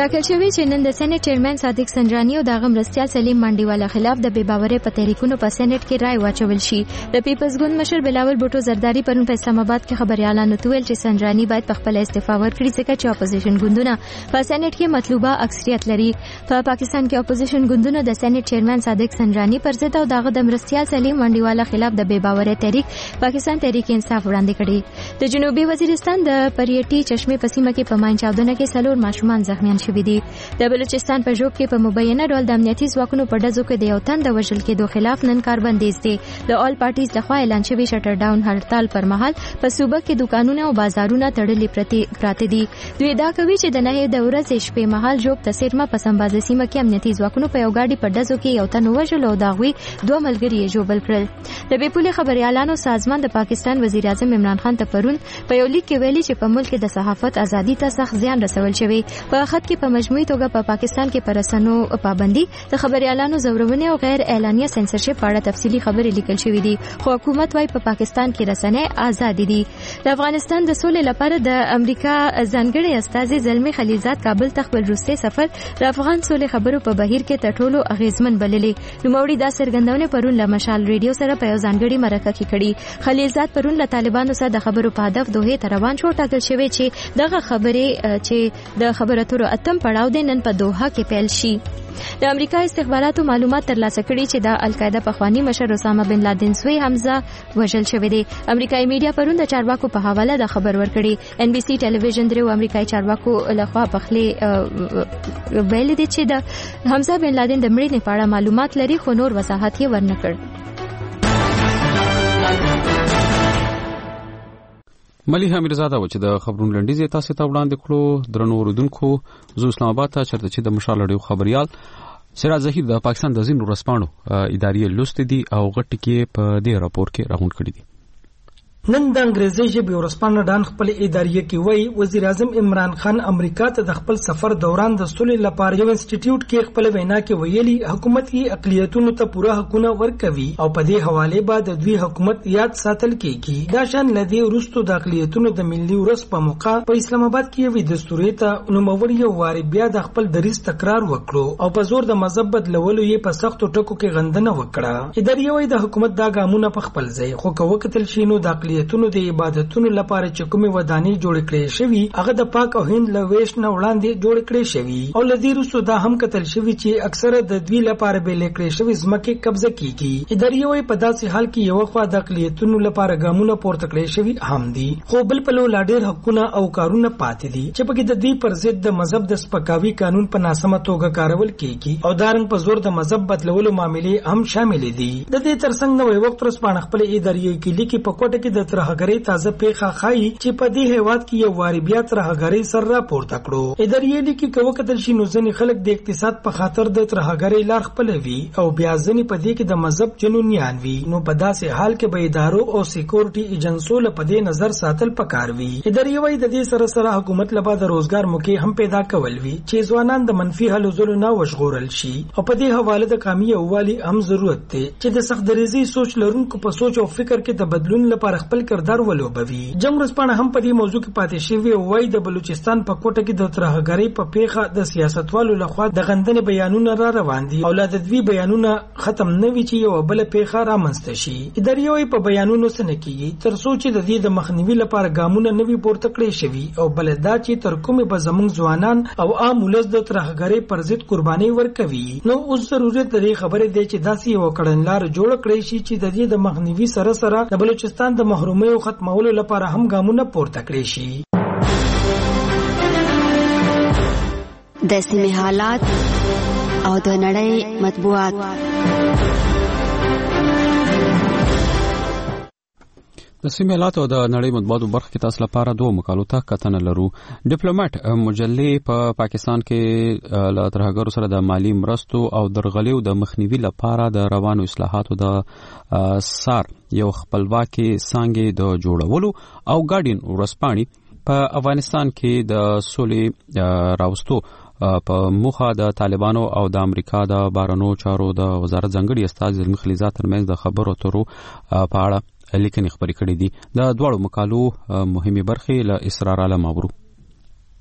S2: ټاکل شوی چې نن د سېنات چیرمن صادق سنجرانی او د مرستیال سلیم منډیوالا خلاف د بې باورۍ په تحریکونو په سېنات کې رائے واچول شي. د پیپلز ګوند مشر بلاول بوټو زرداری پرون په اسلام آباد کې خبريالانو ته ویل چې سنجرانی باید په خپل استعفا ورکړي ځکه چې اپوزیشن ګوندونه په سېنات کې مطلوبه اکثریت لري. په پاکستان کې اپوزیشن ګوندونه د سېنات چیرمن صادق سنجرانی پر ضد او دغه د مرستیال سلیم منډیوالا خلاف د بې باورۍ تحریک پاکستان تحریک انصاف وړاندې کړي. د جنوبي وزیرستان د پریټي چشمه په سیمه کې په ماین چاودنه کې څلور ماشومان زخمیان شوي دي. د بلوچستان په ژوب کې په مبینه ډول د امنیتي ځواکونو په ډزو کې د یو تن د وژل کېدو خلاف نن کاربندیز دی. د آل پارټیز لخوا اعلان شوی شټر ډاون هړتال پر مهال په صوبه کې دکانونه او بازارونه تړلي پراته دي. دوی دا کوي چې د نهه د ورځې شپې مهال ژوب تسیرمه په سمبازه سیمه کې امنیتي ځواکونو په یو ګاډي په ډزو کې یو تن وژل او داغوي دوه ملګري یې ژوبل کړل. د بیپولي خبريالانو سازمان د پاکستان وزیر اعظم عمران خان ته پرون په یو لیک کې ویلي چې په ملک کې د صحافت ازادي ته سخت زیان رسول شوی. په خط کې په مجموعي توګه په پاکستان کې پر رسنو پابندي د خبريالانو زورونه او غیر اعلانیه سنسرشپ په اړه تفصیلي خبرې لیکل شوې دي. خو حکومت وايي په پاکستان کې رسنۍ آزاد دي. د افغانستان د سولې لپاره د امریکا ځانګړي استازي زلمي خلیزات کابل ته خپل روسي سفر د افغان سولې خبرو په بهیر کې تر ټولو اغیزمن بللې. نوموړي دا څرګندونه پرون له مشال ریډیو سره په یو ځانګړي مرکه کې کړې. خلیزات پرون له طالبانو سره د خبرو په هدف دوه ته روان شو. ټاکل شوی چې دغه خبرې چې د خبرو اترو اتم پړاو د نن په دوحه کې پیل شي. د امریکا استخباراتو معلومات ترلاسه کړي چې د القاعده پخوانی مشر اسامه بن لادن سوی حمزه وژل شوی دی. امریکایي میډیا پرون د چارواکو په حواله د خبر ورکړي. ان بي سي ټلویزیون درو امریکایي چارواکو لخوا پخلی ویل دي چې د حمزه بن لادن د مړینې په اړه معلومات لري خو نور وضاحت یې ورنکړ.
S1: ملیحه میرزاده و چې د خبرونو لنډیز تاسو ته وړاندې کړو. درنو اوریدونکو زو اسلام آباد ته چرته چې د مشال اړیو خبريال سراج ظهیر د پاکستان د ځینو رسپانو اداري لوست دي او غټ کې په دې راپور کې راغون کړی دي.
S6: نن د انګریزي ژبې ورسپانه ډان خپل اداریه کې وای وزیر اعظم عمران خان امریکا ته د خپل سفر دوران د سولې لپاره یو انسټیټیوټ کې خپل وینا کې ویلي حکومت یې اقلیتونو ته پوره حقونه ورکوي او په دې حواله بعد د دوی حکومت یاد ساتل کیږي. دا شان لدی ورستو د اقلیتونو د ملي ورس په موقع په اسلام آباد کې وی دستوري ته نوموړي یو واری بیا د خپل دریس تکرار وکړو او په زور د مذهب بدلولو یې په سختو ټکو کې غندنه وکړه. اداریه وای د حکومت دا ګامونه په خپل ځای خو کوکتل شینو د اقلیتونو د عبادتونو لپاره چې کومې ودانۍ جوړ کړې شوی هغه د پاک او هند له ویش نه وړاندې جوړ کړې شوی او لدی روسو دا هم کتل شوی چې اکثره د دوی لپاره به لیکړې شوی ځمکې قبضه کیږي. اداریه وای په داسې حال کې یو خوا د اقلیتونو لپاره ګامونه پورته کړې شوی هم دي خو بل په لور ډېر حقونه او کارونه پاتې دي چې په کې د دې پر ضد د مذهب د سپکاوي قانون په ناسمه توګه کارول کیږي او دارنګ په زور د مذهب بدلولو معاملې هم شامل دي. د دې ترڅنګ نوې وخت رسپانه خپل اداریه کې لیکي په کوټه کې د ترهګرۍ تازه پیخه خای چې په دې هیواد کې یو واری بیا ترهګرۍ سر را پورته کړو. اداریه لیکي کوو کتل شي نو ځنې خلک د اقتصاد په خاطر د ترهګرۍ لار خپلوي او بیا ځنې په دې کې د مذهب جنونیان وي. نو په داسې حال کې به ادارو او سکیورټي ایجنسو له په دې نظر ساتل پکار وي. اداریه وای د دې سره سره حکومت له بعد روزګار موقع هم پیدا کول وي چې ځوانان د منفي هلو ځلو نه وژغورل شي او په دې حواله د قومي یووالي هم ضرورت دی چې د سخت دریزي سوچ لرونکو په سوچ او فکر کې د بدلون لپاره خپل کردار ولوبوي. جنگ رسپانه هم په دې موضوع کې پاتې شوی وای د بلوچستان په کوټه کې د ترهګرۍ په پیخه د سیاستوالو لخوا د غندنې بیانونه را روان دي او لا د دوی بیانونه ختم نه وي چې یو بل پیخه رامنځته شي. اداریه وای په بیانونو سره کېږي تر څو چې د دې د مخنیوي لپاره ګامونه نوي پورته کړی شوی او بل دا چې تر کومه به زموږ ځوانان او عام ولس د ترهګرۍ پر ضد قرباني ورکوي. نو اوس ضرورت دی خبرې دی چې داسې یو کړنلار جوړ کړی شي چې د دې د مخنیوي سره سره د بلوچستان د محرومۍ او ختمولو لپاره هم ګامونه پورته کړی شي.
S21: د سیمې حالات او د نړۍ مطبوعات.
S1: د سیمې حالات او د نړۍ مطبوعاتو برخه کې تاسو لپاره دوه مقالو ته کتنه لرو. ډیپلوماټ مجلې په پاکستان کې له ترهګرو سره د مالی مرستو او درغلیو د مخنیوي لپاره د روانو اصلاحاتو د سار یو خپلواکي څانګې د جوړولو او ګارډین ورسپاني په افغانستان کې د سولې راوستو په موخه د طالبانو او د امریکا د بارنو چارو د وزارت ځنګړي استاد زلمی خلیزات ترمنځ د خبرو اترو په اړه لیکنې خبرې کړې دي. د دواړو مقالو مهمه برخې له اسرار عالم اورو.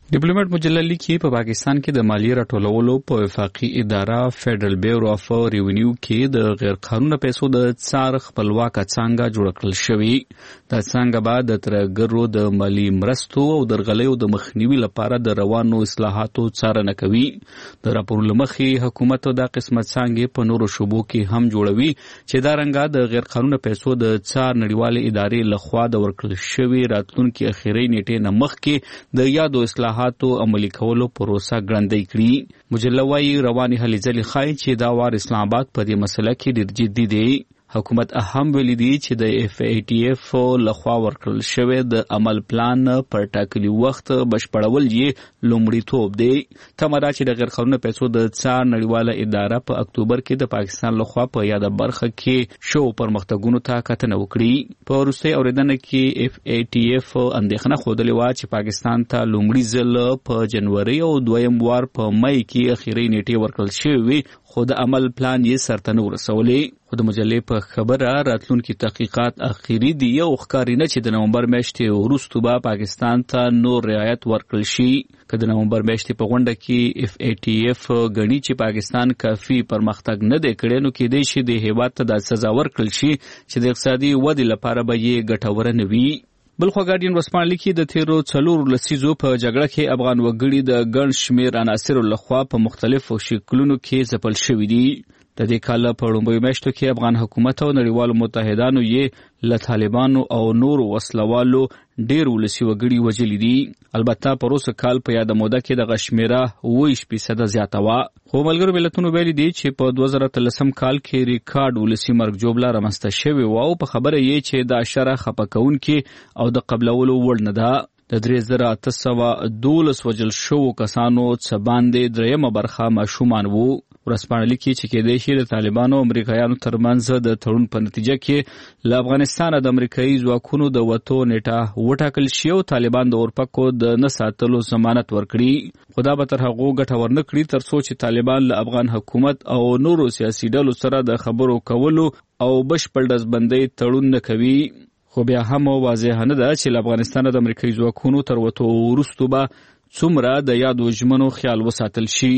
S3: ډیپلوماټ مجله لیکي په پاکستان کې د مالیې راټولولو په وفاقي اداره فیډرل بیورو اف ریونیو کې د غیر قانوني پیسو د څار خپلواک څنګه جوړ کړل شوی. دا څنګه بعد د ترګرو د مالی مرستو او درغلیو د مخنیوي لپاره د روانو اصلاحاتو څارنه کوي. د راپور لمخې حکومت دا قسمه څنګه په نورو شوبو کې هم جوړوي چې دا رنګه د غیر قانوني پیسو د څار نړیوالې ادارې لخوا د ورکړل شوی راتلونکي اخیری نیټه نه مخکې د یادو اصلاحاتو تو عملی کولو پروسه ګړندۍ کړي. مجله وايي رواني هلې ځلې ښایي چې دا وار اسلام آباد په دې مسله کې ډېر جدي دی. حکومت اهم ویلي دی چې د اف ای ټي اف لخوا ورکړل شوی د عمل پلان پر ټاکلي وخت بشپړول یې لومړیتوب دی. تمه ده چې د غیر قانوني پیسو د څار نړیواله اداره په اکتوبر کې د پاکستان لخوا په یاده برخه کې شو پرمختګونو ته کتنه وکړي. په وروستۍ اورېدنه کې اف ای ټي اف اندېښنه ښودلې وه چې پاکستان ته لومړي ځل په جنوري او دویم وار په مئی کې اخیری نیټې ورکړل شوې وي، خو د عمل پلان یې سرته نه ورسولی. خو د مجلې په خبره راتلونکي تحقیقات اخیری دي او ښکاري نه چې د نومبر میاشتې وروسته به پاکستان ته نور رعایت ورکړل شي. که د نومبر میاشتې په غونډه کې اف ای ټي اف ګڼي چې پاکستان کافي پرمختګ نه دی کړی، نو کېدای شي د هیواد ته دا سزا ورکړل شي چې د اقتصادي ودې لپاره به یې ګټوره نه وي. بلخوا ګارډین ورسپانلی کې د تیرو څلورو لسیزو په جګړه کې افغان وګړي د ګڼ شمېر عناصرو لخوا په مختلفو شکلونو کې ځپل شوي دي. د دې کال په لومړیو میاشتو کې افغان حکومت او نړیوالو متحدانو یې له طالبانو او نورو وسلوالو ډېر ولسي وګړي وژلي دي. البته په روسه کال په یاده موده کې دغه شمېره اووه ویشت فیصده زیاته وه. خو ملګرو ملتونو ویلي دي چې په دوه زره اتلسم کال کې ریکارډ ولسي مرګ جوړه رامنځته شوې وه او په خبره یې چې دا شره خفه کوونکې او د قبلولو وړ نه ده. د درې زره اته سوه دولس وژل شوو کسانو څه باندې دریمه برخه ماشومان وو. ورځپاڼه لیکي چې کېدای شي د طالبانو او امریکایانو ترمنځ د تړون په نتیجه کې له افغانستانه د امریکایي ځواکونو د وتو نیټه وټاکل شي او طالبان د اورپکو د نه ساتلو ضمانت ورکړي. خو دا به تر هغو ګټور نه کړي تر څو چې طالبان له افغان حکومت او نورو سیاسي ډلو سره د خبرو کولو او بشپړ ډزبندۍ تړون نه کوي. خو بیا هم واضح نه ده چې له افغانستانه د امریکایي ځواکونو تر وتو وروسته به څومره د یادو ژمنو خیال وساتل شي.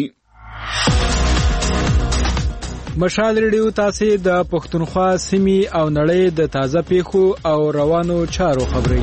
S22: مشال ریډیو تاسو د پښتونخوا سیمې او نړۍ د تازه پیښو او روانو چارو خبري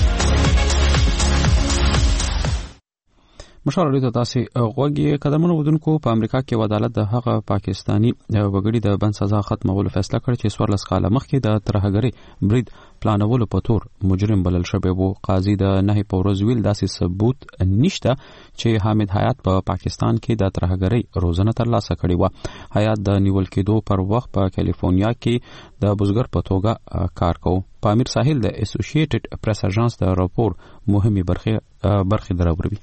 S1: مشال ریډیو تاسو غوږی قدمونه ودونکو په امریکا کې عدالت د هغه پاکستانی وګړي د بند سزا ختمولو فیصله کړې چې څوارلس کاله مخکې د ترهګرۍ برید پلانولو په تور مجرم بلل شوی وو. قاضي د نهي په ورځ ویل داسې ثبوت نشته چې حامد حیات په پاکستان کې د ترهګرۍ روزنه ترلاسه کړې وه. حیات د نیول کېدو پر وخت په کالیفورنیا کې د بزګر په توګه کار کوي. په امیر ساحل د اسوسییټډ پریس اژانس د راپور مهمه برخه برخه دراوړي.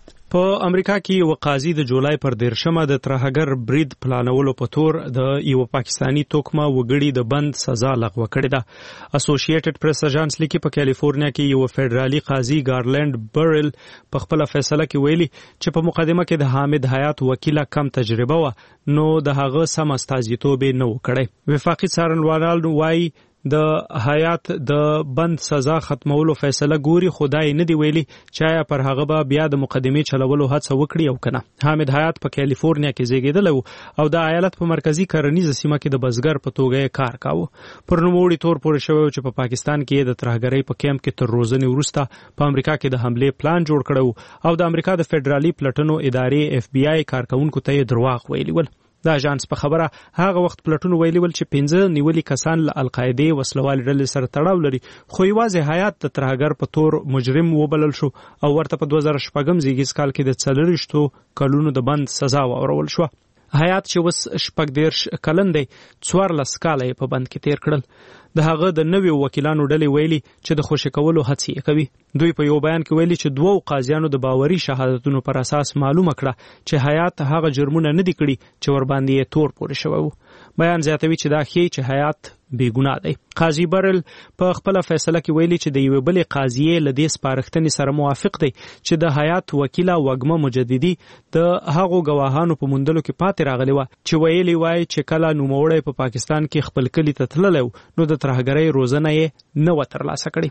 S23: په امریکا کې یو قاضي د جولای پر دیرشمه د ترهګر برید پلانولو په تور د یو پاکستانی توکمه وګړي د بند سزا لغوه کړې ده. اسوسییټډ پریس اژانس لیکي په کالیفورنیا کې یو فدرالي قاضي ګارلند برل په خپل فیصله کې ویلي چې په مقدمه کې د حامد حیات وکیله کم تجربه و نو د هغه سم استازیتوب نه وکړي. وفاقي څارنوال وایي د حیات د بند سزا ختمولو فیصله ګوري، خدای نه دی ویلي چې آیا پر هغه به بیا د مقدمې چلولو هڅه وکړي او کنه. حامد حیات په کالیفورنیا کې زیږیدلی او د ایالت په مرکزی کرنیزه سیمه کې د بزګر په توګه کار کاوه. پر نوموړي تور پورې شوی چې په پاکستان کې د ترهګرۍ په کیمپ کې تر روزنې وروسته په امریکا کې د حمله پلان جوړ کړو او د امریکا د فدرالي پلټنو ادارې اف بی آی کارکونکو ته دروغ ویلي ول. دا اژانس په خبره هغه وخت پلټونو ویلي ول چې پنځه نیولي کسان له القاعده وسلوال ډلې سره تړاو لري، خو یوازې حیات د ترهګر په تور مجرم وبلل شو او ورته په دوه زره شپږم زیږیز کال کې د څلوېښتو کلونو د بند سزا واورول شو. حیات چې وس شپږ دیرش کلن دی څوارلس کاله یې په بند کې تیر کړل. د هغه د نویو وکیلانو ډلې ویلي چې د خوشي کولو هڅې یې کوي. دوی په یو بیان کې ویلي چې دوو قاضیانو د باوري شهادتونو پر اساس معلومه کړه چې حیات هغه جرمونه نه دي کړي چې ور باندې یې تور پورې شوی وو. بیان زیاتوي چې دا ښیي چې حیات بې ګناه دی. قاضي برل په خپله فیصله کې ویلي چې د یوې بلې قاضیې له دې سپارښتنې سره موافق دی چې د حیات وکیله وږمه مجددي د هغو ګواهانو په موندلو کې پاتې راغلی وه چې ویلي وای چې کله نوموړی په پاکستان کې خپل کلي ته تللی نو د ترهګرۍ روزنه یې نه وه ترلاسه کړې.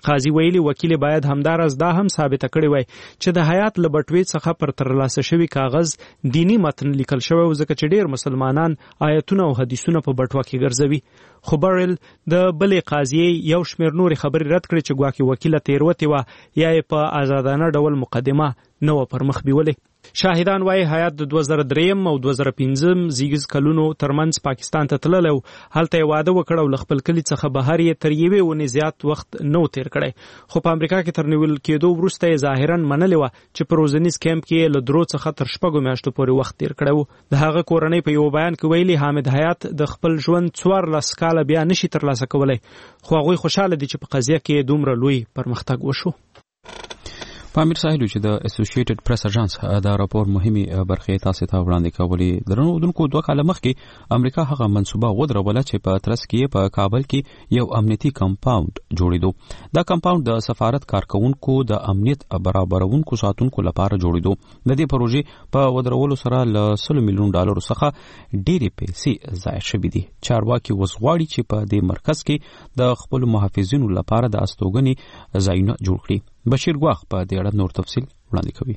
S23: قاضي ویلي وکیل باید همدارس دا هم ثابته کړې وای چې د حیات له بټوې څخه پر ترلاسه شوی کاغذ دینی متن لیکل شوی و ځکه چې ډیر مسلمانان آیتونه او حدیثونه په بټوه کې ګرځوي. خو برل د بلې قاضیې یو شمېر نورې خبرې رد کړې چې ګواکې وکیله تېروتې وه یا یې په آزادانه ډول مقدمه نه وه پر مخ بیولې. شاهدان وایي حیات د دوه زره دریم او دوه زره پنځم زیږیز کلونو ترمنځ پاکستان ته تللی او هلته یې واده وکړ او له خپل کلي څخه بهر یې تر یوې اونۍ زیات وخت نه و تېر کړی. خو په امریکا کې تر نیول کېدو وروسته یې ظاهرا منلې وه چې په روزنیز کیمپ کې یې له درو څخه تر شپږو میاشتو پورې وخت تېر کړی و. د هغه کورنۍ په یو بیان کې ویلي حامد حیات د خپل ژوند څوارلس کاله بیا نشي ترلاسه کولی، خو هغوی خوشحاله دي چې په قضیه کې دومره لوی پرمختګ وشو.
S1: پامیر ساحل چې د اسوسییټډ پریس اژانس دا راپور مهمه برخه تاسو ته وړاندې کولې. درنو دونکو دوه کاله مخکې امریکا هغه منصوبه ودروله چې په ترڅ کې په کابل کې یو امنیتي کمپاوند جوړېدو. دا کمپاوند د سفارت کارکونکو د امنیت برابرونکو ساتونکو لپاره جوړېدو. د دې پروژې په ودرولو سره ل سل میلیون ډالر څخه ډېرې پیسې ضایع شوې دي. چارواکي وسغواړي چې په دې مرکز کې د خپل محافظینو لپاره د استوګنې ځایونه جوړ کړي. بشیر ګواخ په دې اړه نور تفصیل وړاندې کوي.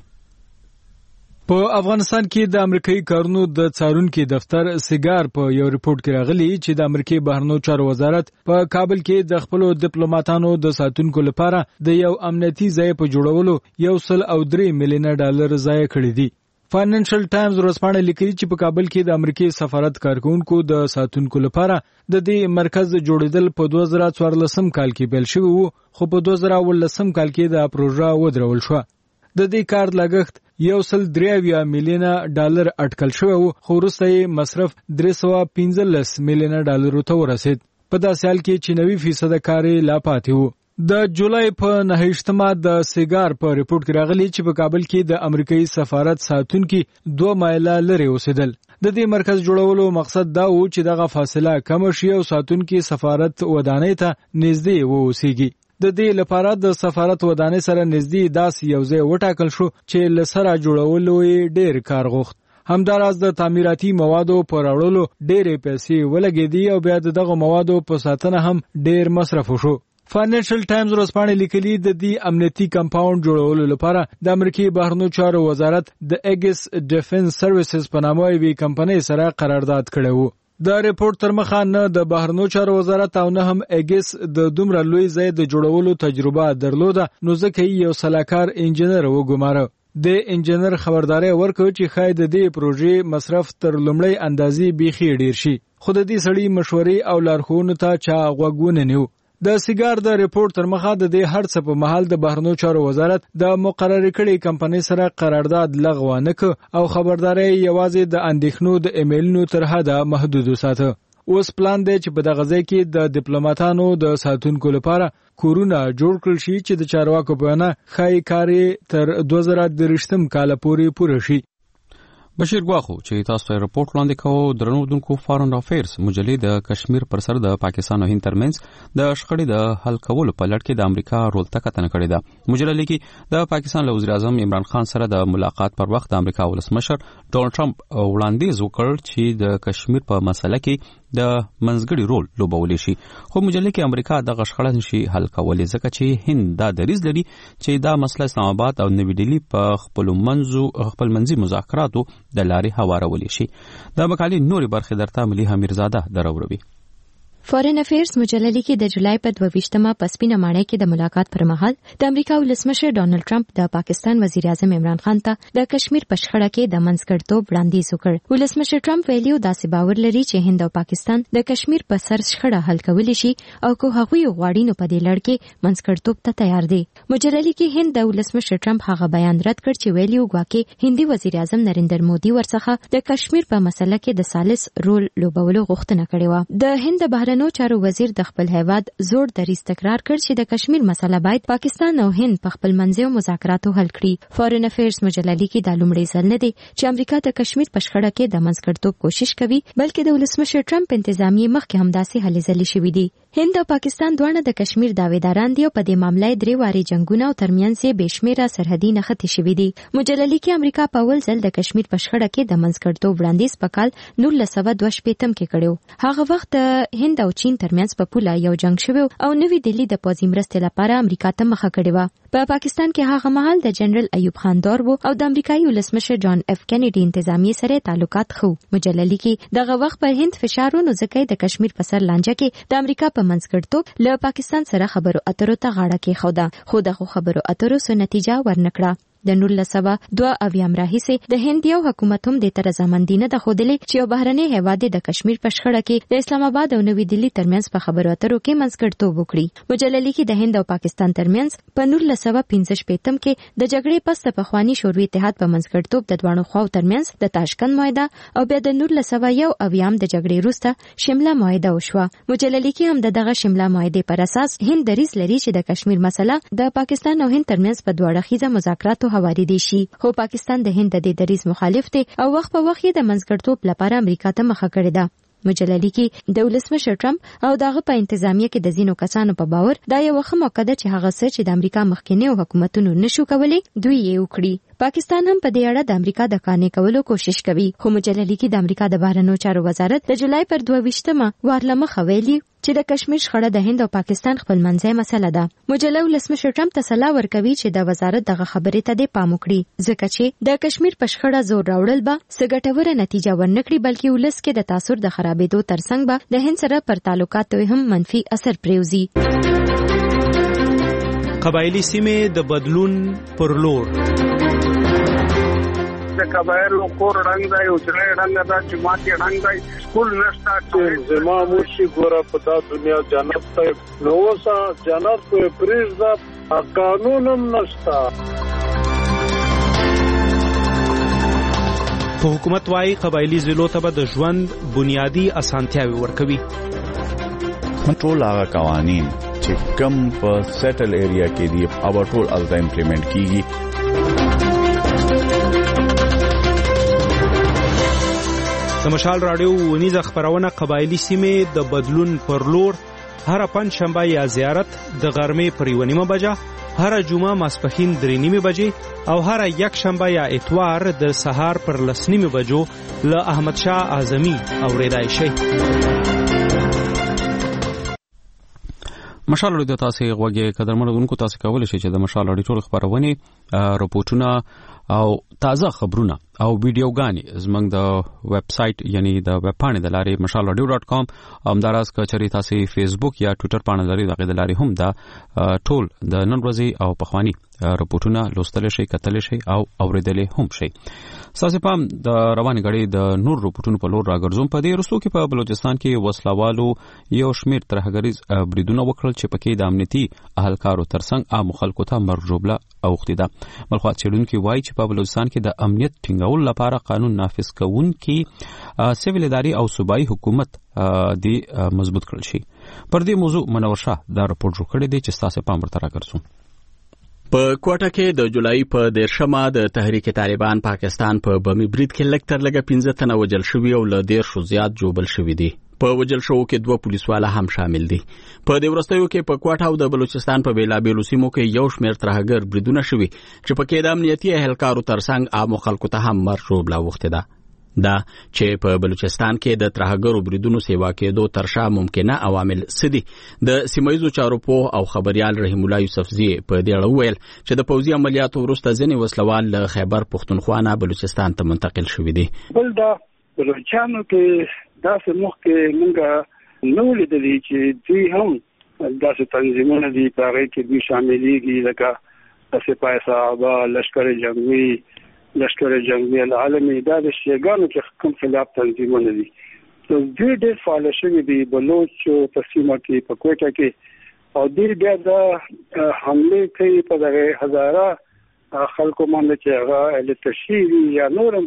S22: په افغانستان کې د امریکایي کارونو د څارونکو دفتر سیګار په یو ریپورت کې راغلی چې د امریکای بهرنیو چارو وزارت په کابل کې د خپل ډیپلوماټانو د ساتونکو لپاره د یو امنیتي ځای په جوړولو یو سل او درې میلیون ډالر ضایع کړي دي. فاینانشل ټایمز ورځپاڼه لیکلي چې په کابل کې د امریکای سفارت کارکونکو د ساتونکو لپاره د دې مرکز جوړیدل په دوه زره څوارلسم کال کې پیل شوی وو، خو په دوه زره اوولسم کال کې د پروژه ودرول شو. د دې کار لګښت یو سل درې میلیون ډالر اټکل شوی وو، خو وروسته یې مصرف درې سوه پنځلس میلیون ډالر ته ورسید. په داسې حال کې چې نوي فیصد کار لا پاتې وو. د جولای په نهشتمه د سیګار په ریپورت کې راغلی چې په کابل کې د امریکایي سفارت ساتونکي دوه مایله لرې اوسېدل. د دې مرکز جوړولو مقصد دا و چې دغه فاصله کم شي او ساتونکي سفارت ودانۍ ته نږدې ووسیږي. د دې لپاره د سفارت ودانۍ سره نږدې داسې یو ځای وټاکل شو چې له سره جوړولو یې ډېر کار غوښت. همداراز د تعمیراتي موادو پر راوړلو ډېرې پیسې ولګېدې او بیا دغه موادو په ساتنه هم ډېر مصرف وشو. فاینانشل ټایمز ورځپاڼه لیکلي د دې امنیتي کمپاوند جوړولو لپاره د امریکای بهرنیو چارو وزارت د ایګس ډیفنس سروسز په نامه یوې کمپنۍ سره قرارداد کړی و. د ریپورت تر مخه نه د بهرنیو چارو وزارت او نه هم ایګس د دومره لوی ځای د جوړولو تجربه درلوده، نو ځکه یو سلاکار انجنیر وګماره. د انجنیر خبرداري ورکړه چې خای د دې پروژې مصرف تر لومړی اندازې بیخي ډیر شي، خو د دې سړي مشورې او لارښوونو ته چا غوږ ونه نیو. د سیګار د ریپورت تر مخه د دې هر څه په محل د بهرنیو چارو وزارت د مقرره کړي کمپنۍ سره قرارداد لغوه نه کړ او خبرداري یوازې د اندېښنو د ایمیلونو تر حده محدود وساته. اوس پلان دی چې په دغه ځای کې د ډیپلوماټانو د ساتونکو لپاره کورونه جوړ کړل شي چې د چارواکو په وینا ښایي کار تر دوه زره دېرشم کاله پورې پوره شي.
S1: بشیر ګواخو چې تاسو ته رپورت وړاندې کوو. درنو دونکو فارن افیرز مجلې د کشمیر پر سر د پاکستان او هند ترمنځ د شخړې د حل کولو په لړ کې د امریکا رول ته کتنه کړې ده. مجلې لیکي د پاکستان له وزیر اعظم عمران خان سره د ملاقات پر وخت د امریکا ولسمشر ډونالد ټرمپ وړاندیز وکړ چې د کشمیر په مسله کې د منځګړي رول لوبولی شي، خو مجلې کې امریکا د غشخړه نشي حل کولای ځکه چې هند دا دریځ لري چې دا مسله اسلام آباد او نوی ډیلی په خپل منځو خپل منځي مذاکراتو د لارې هوارولی شي. د مقالې نوري برخې درته ملي حمیرزاده دروروي.
S2: فارن افیرز مجله لیکي د جولای په دوه ویشتمه په سپینه ماڼۍ کې د ملاقات پر مهال د امریکا ولسمشر ډونالد ټرمپ د پاکستان وزیر اعظم عمران خان ته د کشمیر په شخړه کې د منځګړیتوب وړاندیز وکړ. ولسمشر ټرمپ ویلي داسې باور لري چې هند او پاکستان د کشمیر په سر شخړه حل کولی شي او که هغوی غواړي نو په دې لړ کې منځګړیتوب ته تیار دي. مجله لیکي هند د ولسمشر ټرمپ هغه بیان رد کړ چې ویلي ګواکې هندي وزیر اعظم نریندر مودي ورڅخه د کشمیر په مسله کې د ثالث رول لوبولو غوښتنه کړې و. د هند بهرنیو چارو وزیر د خپل هیواد زوړ دریځ تکرار کړ چې د کشمیر مسله باید پاکستان او هند په خپل منځي مذاکراتو حل کړي. فارن افیرز مجله لیکي دا لومړی ځل نه دی چې امریکا د کشمیر په شخړه کې د منځګړیتوب کوشش کوي، بلکې د ولسمشر ټرمپ انتظامیه مخکې هم داسې هلې ځلې شوې دي. هند او پاکستان دواړه د کشمیر داویداران دي او په دې معاملې درې واري جنگونه او ترمنځ یې بشمیره سرحدي نښتې شوې دي. مجللي کې امریکا په اول ځل د کشمیر په شخړه کې د منځګړیتوب وړاندیز په کال نولس سوه دوه شپېتم کې کړو. هغه وخت د هند او چین ترمنځ په پوله یو جنگ شوی او نوې دلی د پوځي مرستې لپاره امریکا ته مخه کړې و. په پاکستان کې هغه مهال د جنرال ایوب خان دور وو او د امریکایي ولسمشر جان اف کینیډي انتظامیې سره تعلقات خو. مجللي کې دغه وخت پر هند فشارونو ځکه د کشمیر په سر لانجه کې د امریکا په منځګړیتوب له پاکستان سره خبرو اترو ته غاړه کېښوده، خو دغه خبرو اترو څه نتیجه ورنکړه. د نولس سوه دوه اویایم راهیسې د هند یو حکومت هم دې ته رضامندي نه ده ښودلې چې یو بهرنی هیواد د کشمیر په شخړه کې د اسلام آباد او نوې دلی ترمنځ په خبرو اترو کې منځګړیتوب وکړي. مجللي کې د هند او پاکستان ترمنځ په نولس سوه پنځه شپېتم کې د جګړې پس د پخواني شوروي اتحاد په منځګړیتوب د دواړو خواو ترمنځ د تاشکند معاهده او بیا د نولس سوه یو اویام د جګړې وروسته شمله معاهده وشوه. مجللي کې هم د دغه شمله معاهدې پر اساس هند دریځ لري چې د کشمیر مسله د پاکستان او هند ترمنځ په دوه اړخیزه مذاکراتو هواري دي شي، خو پاکستان د هند د دریځ مخالف دی او وخت په وخت د منځګړیتوب لپاره امریکا ته مخه کړې ده. مجللي کې د ولسمشر ټرمپ او دغه په انتظامیه کې د ځینو کسانو په باور دا یو ښه موقع ده چې هغه څه چې د امریکا مخکینی حکومتونو نشو کولی دوی یې وکړي. پاکستان هم په دې اړه د امریکا د قانع کولو کوشش کوي، خو مجللي کې د امریکا د بهرنیو چارو وزارت د جولای پر دوه ویشتمه وارلمخه ویلي چې د کشمیر شخړه د هند او پاکستان خپل منځي مسله ده. مجله ولسمشر ټرمپ ته سلا ورکوي چې د وزارت دغه خبرې ته د پام وکړي، ځکه چې د کشمیر په شخړه زور راوړل به څه ګټوره نتیجه ورنکړي، بلکې ولس کې د تاثر د خرابېدو ترڅنګ به د هند سره پر تعلقاتو هم منفي اثر پریوزي.
S23: قبایلی سیمې د بدلون پر لور
S4: د قبایلو کور رنگ دی او چې رنگ دا چې ماته رنگ دی سکول نشتا چې زما مرشي ګوره په دا دنیا جنت ته نو وسه جنت په پریزدا قانونم نشتا.
S23: په حکومت وايي قبایلی ضلعو ته د ژوند بنیادی اسانتیاوي ورکوي.
S11: ټول هغه قوانین چې کم په سیټل ایریا کې دي او ټول الته امپلیمنٹ کیږي.
S23: د مشال رادیو ونیزه خبرونه قبایلی سیمې د بدلون پر لور هر پنځ شنبه یا زیارت د غرمې پر یو نیمه بجه، هر جمعه ماسپښین درې نیمه بجې او هر یک شنبه یا اتوار د سهار پر لس نیمه بجو له احمد شاه اعظمي اوریدای شي.
S1: مشال رادیو تاسو غوږی قدرمنونکو تاسو کولای شئ چې د مشال رادیو ټول خبرونه راپورټونه او تازه خبرونه او ویډیوګانې زمنګ د ویب سټ یعنی د ویب پاڼې د لارې مشال رادیو ډاٹ کام همداراز کچري تاسو فیسبوک یا ټوئیټر پاڼه لري دغه د لارې هم دا ټول د نن ورځې او پخوانی راپورټونه لوستل شي، کتل شي او اوریدل هم شي. ساسې پام د روان غړي د نور راپورټونو په لور راګرځوم. په دې رسو کې په بلوچستان کې وسلوالو یو شمیر ترهګریز بریدونه وکړل چې پکې د امنیتي اهلکارو ترڅنګ عام خلکو ته مرجوبله اوختي ده. ملخوات چېرونکو وایي چې په بلوچستان کې د امنیت ټینګول لپاره قانون نافذ کوونکي سیویل اداري او صوبایي حکومت دی مضبوط کړل شي. پر دې موضوع منور شاه دا راپور جوړ کړی دی چې تاسو پام ورته راګرځوم.
S3: په کوټه کې د جولای په دیرشمه د تحریک طالبان پاکستان په بمی برید کې لږ تر لږه پنځه تنه وژل شوي او له ډېر شو زیات جوبل شوي دي. په وژل شوو کې دوه پولیسواله هم شامل دي. په دې وروستیو کې په کوټه او د بلوچستان په بیلابیلو سیمو کې یو شمېر ترهګر بریدونه شوي چې پکې د امنیتي اهلکارو ترڅنګ عامو خلکو ته هم مرګ ژوبله اوښتې ده. دا چې په بلوچستان کې د ترهګرو بریدونو سیوا کېدو ترشا ممکنه عوامل سدي. د سیمایي چارو په او خبريال رحیم الله یوسفزی په دې اړه ویل چې د پوځي عملیاتو وروسته ځینې وسلوال له خیبر پښتونخوا نه بلوچستان ته منتقل شوي دي.
S4: بل دا بلوچستانو کې داسې مخکې موږ نو لیدلې چې دوی هم داسې تنظیمونه دي په هغه کې دوی شاملېږي لکه سپاه صحابه، لشکر جنگي، لشکر جنگي العالمي، دا د شیګانو کې کوم خلاف تنظیمونه دي. نو دوی ډېر فعال شوي دي بلوچ په سیمه کې په کوټه کې او دوی بیا د حمله کوي په دغه هزاره خلکو باندې چې هغه التشهیر یا نورم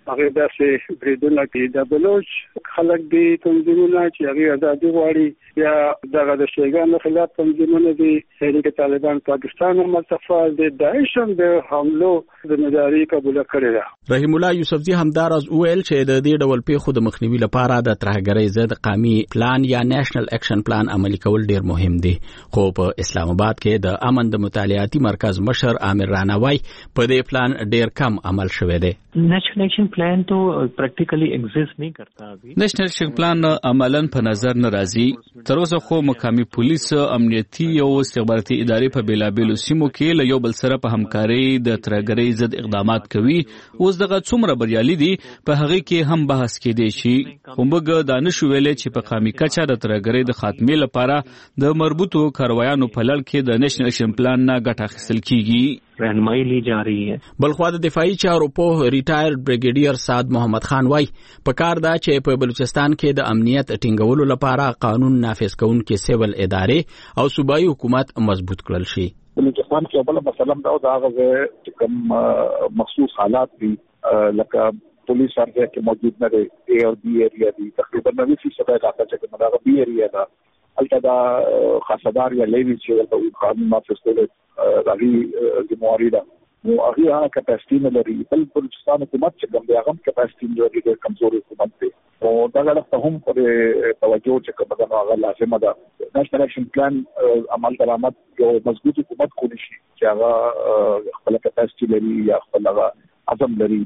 S4: هغه داسې بریدونه کوي د بلوچ خلک دي تنظیمونه چې هغه ازادي غواړي یا دغه د شیګانو خلاف تنظیمونه دي چې طالبان پاکستان هم متفاعل دي داعش هم د حملو د مداري قبول کړی دی.
S3: رحیم الله یوسفزي همدارز ویل چې د دې ډول پیښو د مخنیوي لپاره د ترهګرۍ ضد قومي پلان یا نېشنل اکشن پلان عملي کول ډیر مهم دي. خو په اسلام آباد کې د امن د مطالعاتي مرکز مشر عامر رانوای په دې پلان ډیر کم عمل شوی دی.
S12: نیشنل ایکشن پلان تو پریکټیکلی ایگزیسټ نه کرتا ابھی.
S3: نیشنل ایکشن پلان عملاً په نظر نه راځي. تر اوسه خو مقامي پولیس، امنیتي او استخباراتي ادارې په بیلابیلو سیمو کې له یو بل سره په همکاري د ترهګرۍ ضد اقدامات کوي. اوس دغه څومره بریالي دي په هغه کې هم بحث کېدی شي. خو موږ دا نشو ویلای چې په قومي کچه د ترهګرۍ د خاتمې لپاره د مربوطو کاروایانو په لړ کې د نیشنل ایکشن پلان نه ګټه اخیستل کیږي.
S12: رهنمایي لی جا رہی ہے.
S3: بلخوا د دفاعي چارو په ریټایر بریګیډیر سعد محمد خان وای په کار دا چې په بلوچستان کې د امنیت ټینګولو لپاره قانون نافذ کوونکې سیول ادارې او صوبایي حکومت مضبوط کړل شي.
S13: بلوچستان کې بل مثلا دا د هغه چې کوم مخصوص حالات دي لکه پولیس ارګه کې موجود نه دی ای او بی ایریا دي تقریبا نوي فیصد علاقه چې دا بی ایریا ده البته دا خاصدار یا لیوی چې په قانون نافذ کول راغلي ذمہواری ده. نو هغه هغه کپاسټی نه لري. بل بلوچستان حکومت چې کوم دی هغه کپاسټی لري د کمزوري حکومت دی. او دا غلط هم پر توجه چې کوم دا هغه لازمه ده. نېشنل ایکشن پلان عمل درآمد یو مضبوط حکومت کولی شي چې هغه خپل کپاسټی لري یا خپل عزم لري.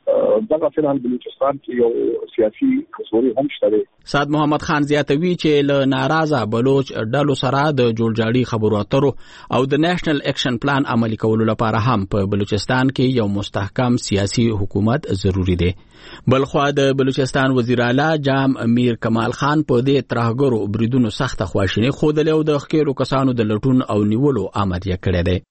S13: دغه فعلا بلوچستان کې یو سیاسي کمزوري هم شته.
S3: سعد محمد خان زیاتوي چې له ناراضه بلوچ ډلو سره د جوړجاړي خبرو اترو او د نېشنل اکشن پلان عملي کولو لپاره هم په بلوچستان کې یو مستحکم سیاسي حکومت ضروری دی. بلخوا د بلوچستان وزیر اعلی جام امیر کمال خان په دې ترهګرو بریدونو سخت خواشیني خوده له د خکېرو کسانو د لټون او نیولو امر یې کړی دی.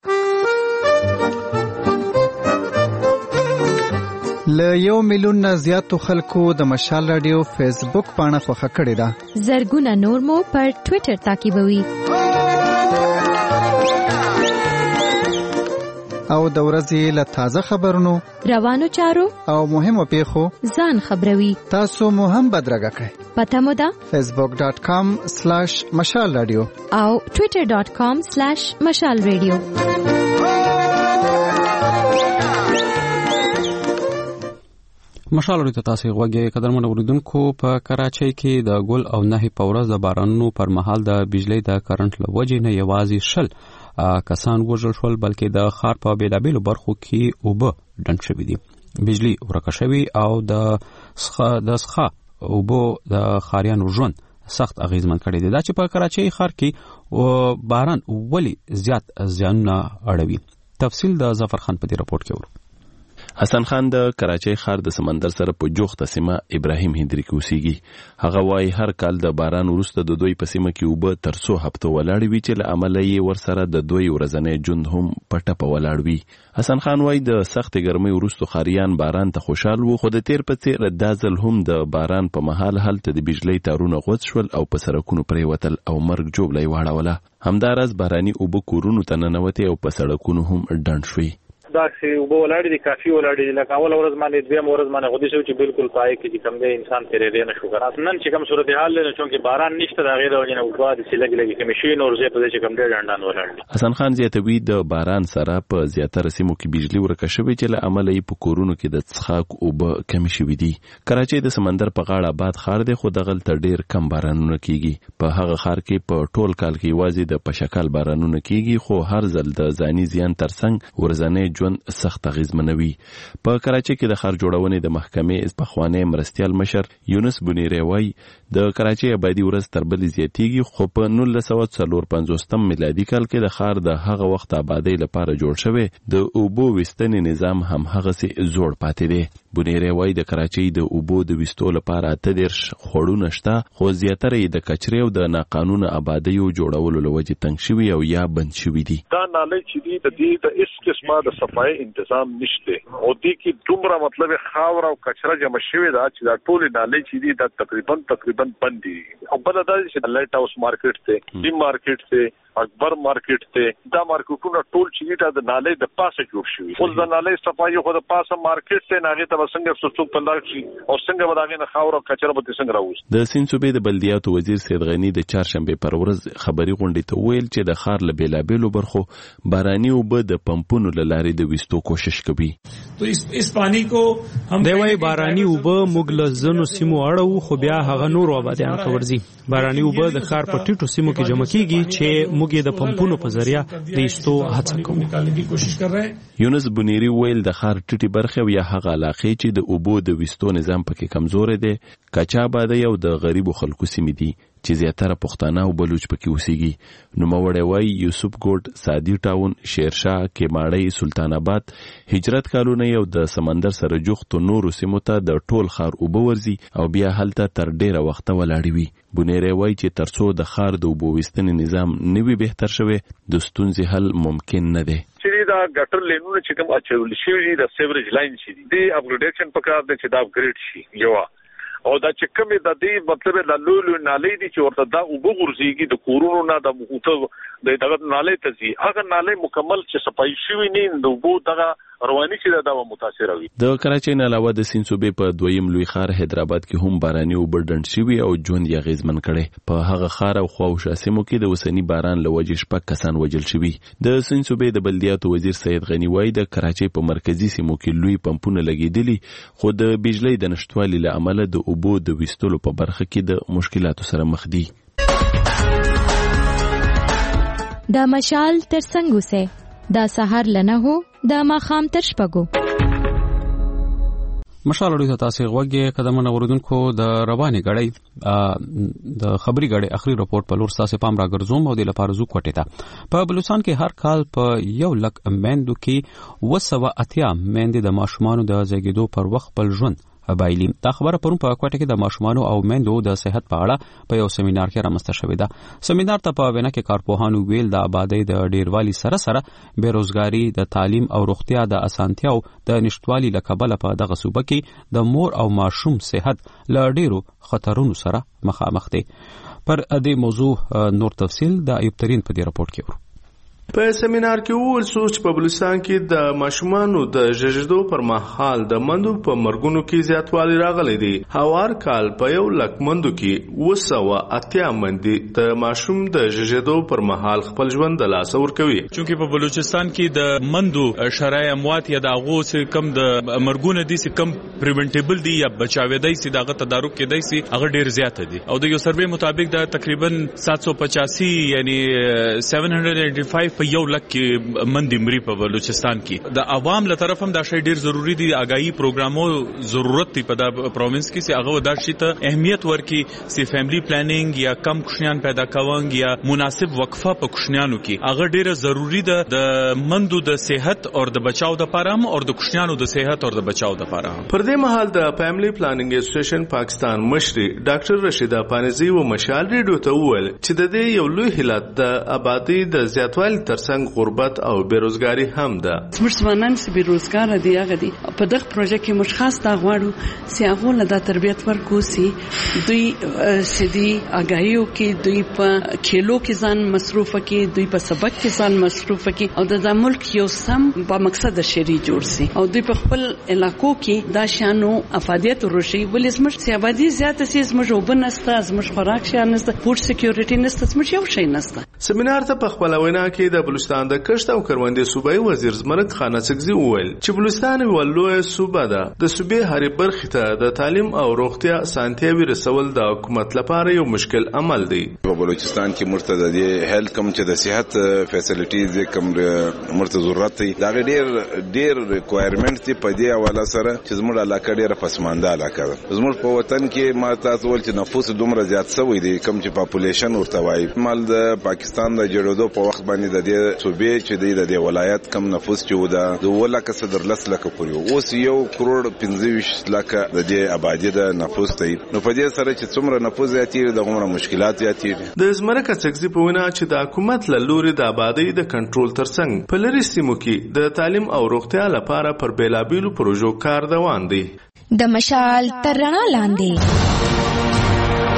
S19: له یو میلیون نه زیاتو خلکو د مشال رادیو فیسبوک پاڼه خوښه کړې ده.
S2: زرګونه نور مو پر ټوئیټر تعقیبوي.
S19: او د ورځې له تازه خبرونو،
S2: روانو چارو
S19: او مهمو پیښو
S2: ځان خبروي.
S19: تاسو مو هم بدرګه کړئ.
S2: پته مو ده
S19: فیسبوک ډاٹ کام سلیش مشال رادیو
S2: او ټوئیټر ډاٹ کام سلیش مشال رادیو.
S1: مشال لري ته تاسو غوږی قدرمن اوریدونکو په کراچۍ کې د ګل او نهي په ورځ د بارانونو پر مهال د بجلی د کرنٹ لوجې نه یوازې شل کسان وژل شول بلکې د ښار په بیلابیلو برخو کې اوبه ډنډ شوي دي. بجلی ورکه شوي او د څخه د څخه اوبو د ښاریانو ژوند سخت اغیزمن کړی دی. دا چې په کراچۍ ښار کې باران ولی زیات زیانونه اړوي. تفصیل د ظفر خان په دې راپورټ کې ورو.
S9: حسن خان د کراچۍ ښار د سمندر سره په جوخته سیمه ابراهیم هندري کې اوسېږي. هغه وايي هر کال د باران وروسته د دوی په سیمه کې اوبه تر څو هفتو ولاړې وي چې له امله یې ورسره د دوی ورځنی ژوند هم په ټپه ولاړ وي. حسن خان وايي د سختې ګرمۍ وروسته ښاریان باران ته خوشحال وو، خو د تیر په څېر دا ځل هم د باران په مهال هلته د بجلۍ تارونه غوڅ شول او په سړکونو پرېوتل او مرګ ژوبله یې واړوله. همداراز باراني اوبه کورونو ته ننوتې او په سړکونو هم ډنډ شوي.
S14: دا چې وبو ولاړې دي کافي ولاړې دي لکه اول ورځ باندې دویم ورځ باندې غوډي شو چې بالکل پای کې چې کم دی انسان تیرې نه شو کنه. نن چې کوم صورتحال لري چې باران نشته دا غیر وجنه وبا د سیلګ لګي کمیشن اور زه په دې چې کم دی ډنډان ولاړ.
S9: حسن خان زیاتوي د باران سره په زیاتره سیمو کې بجلی ورکه شوې چې له امله یې په کورونو کې د څښاک اوبه کمې شوې دي. کراچۍ د سمندر په غاړه آباد ښار دی خو دغلته ډیر کم بارانونه کیږي. په هغه ښار کې په ټول کال کې یوازې د پشکال بارانونه کیږي خو هر ځل د ځاني زیان ترڅنګ ورځنی ژوند سخت اغیزمنوي. په کراچۍ کې د ښار جوړونې د محکمې پخوانی مرستیال مشر یونس بنيري وایي د کراچۍ آبادي ورځ تر بلې زیاتیږي خو په نولس سوه څلور پنځوستم میلادي کال کې د ښار د هغه وخت آبادۍ لپاره جوړ شوی د اوبو ویستنې نظام هم هغسې زوړ پاتې دی. بنيري وایي د کراچۍ د اوبو د ویستو لپاره اته دېرش خوړونه شته خو زیاتره یې د کچرې او د ناقانونه آبادیو جوړولو له وجې تنګ شوي او یا بند شوي دي.
S24: دا نالۍ چې دي د دې د هیڅ قسمه د صفایي انتظام نشته او دې کې دومره مطلب خاور او کچره جمع شوی دا چې دا ټول نالۍ چې دي دا تقریبا تقریبا بند دي. او بل دا چې لایټ هاوس مارکیټ ته ډیم مارکیټ ته اکبر مارکیټ ته دا مارکیټونه ټول چې دا د نالې د پاسه جوړ شوی خو د نالې صفایي خو د پاسه مارکیټ ته ناغه ته څنګه څوک پندار شي او څنګه وداغه نه خاور او کچره به څنګه راوځي.
S9: د سیند صوبې د بلدیاتو وزیر سید غنی د چهارشنبه پر ورځ خبري غونډې ته ویل چې د خار له بیلابېلو برخو باراني اوبه د پمپونو له لارې د وستو کوشش کوي.
S23: تو اس اس پانی کو هم دی وای باراني اوبه موږ له زنو سیمو اړو خو بیا هغه نور آبادیان ته ورځي. باراني اوبه د خار په ټیټو سیمو کې جمع کیږي چې موږ د پمپونو په ذریعہ د ایستو هڅه کوو.
S9: یونس بنيري ویل د خار ټیټي برخه یا هغه علاقې چې د اوبو د وستو نظام پکې کمزور دی کچا باندې یو د غریبو خلکو سیمې دي چې زیاتره پښتانه او بلوچ پکې اوسېږي. نو موړی وای یوسف ګوډ سادي ټاون شیرشاه کېماړی سلطان آباد هجرت کالونی او د سمندر سره جوخت نورو سیمو ته د ټول خار اوبه ورزي او بیا هلته تر ډیره وخت ولاړی وي. بنيري وای چې ترڅو د خار د اوبو وستنې نظام نوي بهتر شوي د ستونزې حل ممکن نه دی.
S24: چې دا ګټر لینونه چې کوم اچول شي د سیوریج لاین شي دی اپګریډیشن پکار دی چې دا اپګریډ شي یو او دا چې کومه د دې مطلب د لولو نالې دي چې ورته دا اوبه غورځيږي د کورونو نه د مخوته د دغه نالې ته ځي هغه نالې مکمل چې صفایي شوی نه د اوبو دغه رواني چې دا متاثر وي.
S9: د کراچۍ نه علاوه د سیند صوبې په دویم لوی ښار حیدرآباد کې هم باراني اوبه ډنډ شوي او ژوند یې اغیزمن کړی. په هغه ښار او خواوشا سیمو کې د اوسني باران له وجې شپږ کسان وژل شوي. د سیند صوبې د بلدیاتو وزیر سید غنی وایي د کراچۍ په مرکزي سیمو کې لوی پمپونه لګېدلي خو د بجلی د نشټوالي له امله د اوبو د ویستلو په برخه کې د مشکلاتو سره مخ دي.
S2: دا مشال تر څنګه سه دا سحر لنه هو دا ماخام تر شپګو
S1: مشال اړیو تاسو غوږی قدمونه اوردونکو د رواني غړی د خبري غړی اخري رپورت په لور تاسو پام راګرځوم او د لپاره زو کوټه تا په بلوچستان کې هر کال په یو لک مندو کې وسوه اتیا مند د ماشومان د زیږیدو پر وخت بل ژوند بایلی. دا خبره پرون په کوټه کې د ماشومانو او میندو د صحت په اړه په یو سیمینار کې رامنځته شوې ده. سیمینار ته په وینا کې کارپوهانو ویل د آبادی د ډیروالي سره سره بیروزګاری د تعلیم او روغتیا د اسانتیاو د نشټوالي له کبله په دغه صوبه کې د مور او ماشوم صحت له ډیرو خطرونو سره مخامخ دي. پر دې موضوع نور تفصیل د ایوب ترین په دې راپورټ کې ورو.
S5: په سیمینار کې وول سوچ په بلوچستان کې د ماشومانو د ژړېدو پر مهال د مندو په مرګونو کې زیاتوالی راغلی دی. هوار کال په یو لک مندو کې وسوه اتیا مندي د ماشوم د ژړېدو پر مهال خپل ژوند د لاسه ورکوي.
S7: چونکې په بلوچستان کې د مندو شرای اموات یا د هغو څخه کم د مرګونو دي چې کم پریونټیبل دي یا بچاوېدای سي دغه تدارک کېدای سي هغه ډیر زیات دي او د یو سروې مطابق دا تقریبا سات سو پچاسی یعنی سات سو پنځه په یو لک کې مندي مري په بلوچستان کې. د عوام له طرف هم دا شی ډیر ضروری دی. آگاهی پروګرامو ضرورت دی په دا پروینس کې چې هغه دا شی ته اهمیت ورکړي چې فیملی پلانینګ یا کم کوشنیان پیدا کوونګ یا مناسب وقفه په کوشنیانو کې هغه ډیر ضروری ده د مندو د صحت او د بچاو د لپاره هم او د کوشنیانو د صحت او د بچاو د لپاره هم.
S5: پر دې مهال د فیملی پلانینګ اسوسییشن پاکستان مشري ډاکټر رشیدا پانیزی و مشال ریډیو ته وویل چې د دې یو لوی هلت د آبادی د زیاتوالي ترڅنګ غربت او بیروزګاری هم ده.
S10: زموږ ځوانان چې بیروزګار دي هغه دي په دغه پروژه کې موږ خاص دا غواړو چې هغه له د تربیت ورکو چې دوی سدي آگاهیو کې دوی په کھیلو کې ځان مصروف کړي دوی په سبق کې ځان مصروف کړي او د ملک یو سم په مقصد شری جوړ شي او دوی په خپل علاقو کې دا شانو افادیت وروشي ولې زموږ چې آبادی زیاته سي زموږ وبنسته زموږ خوراک شي نسته فود سکیورټي نسته زموږ یو شي نسته.
S5: سیمینار ته په خپل وینا کې د بلوچستان د کښت او کروندې صوبایي وزیر زمرک خان اڅکزي وویل چې بلوچستان یو لوی صوبه ده. د صوبې هرې برخې ته د تعلیم او روغتیا اسانتیاوي رسول د حکومت لپاره یو مشکل عمل دی.
S15: په بلوچستان کې مرتد دي هیلث کم چې د صحت فیسیلیټیز کم مرتد ضرورت دی دا ډیر ډیر ریکوایرمنټ دی په دې حواله سره چې زموږ علاقه ډیره پسمانده علاقه ده. زموږ په وطن کې ما تاسو ول چې نفوس دومره زیات شوی دی کم چې پاپولیشن ورته وایي مال د پاکستان د جوړېدو په وخت باندې د دې صوبې چې د دې ولایت کم نفوس چې ودا د ولکه صدر لس لکه پورې اوس یو کروڑ پنځه ویشت لکه د دې آبادی د نفوس دی. نو په دې سره چې څومره نفوس زیاتېږي د عمره مشکلات زیاتېږي.
S5: د زمرک اڅکزي په وینا چې د حکومت له لوري د آبادی د کنټرول ترڅنګ په لري سیمو کې د تعلیم او روغتیا لپاره پر بیلابیلو پروژو کار روان دی.
S2: د مشال تر رڼا لاندې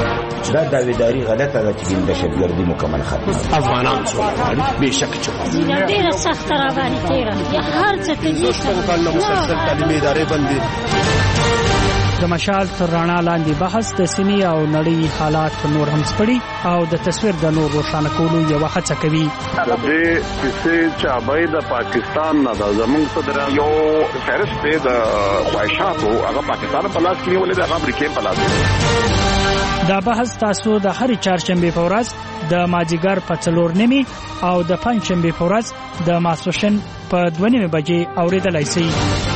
S8: دا داویداری غلطه ده چې دهشتګردي مکمل ختمه
S16: افغانان څو غواړي بهشک چې
S17: ډیره سخت را باندې تیره یا هر څه ته دي
S16: کله مسلسل تعلیمي ادارې بندي
S18: د مشال تر رڼا لاندې بحث د سیمې او نړۍ حالات نور هم سپړي او د تصویر د نور روښانه کولو یو هڅه کوي.
S25: د دې کیسې چابای د پاکستان نه د زمونږ صدر یو فهرست دی د خواهشاتو هغه پاکستان په لاس کې نیولې د امریکا په لاس.
S18: دا بحث تاسو د هرې چهارشنبه په ورځ د مازیګر په څلور نیمه او د پنځشنبه په ورځ د ماسپښین په دوه نیمه بجې اوریدلای شئ.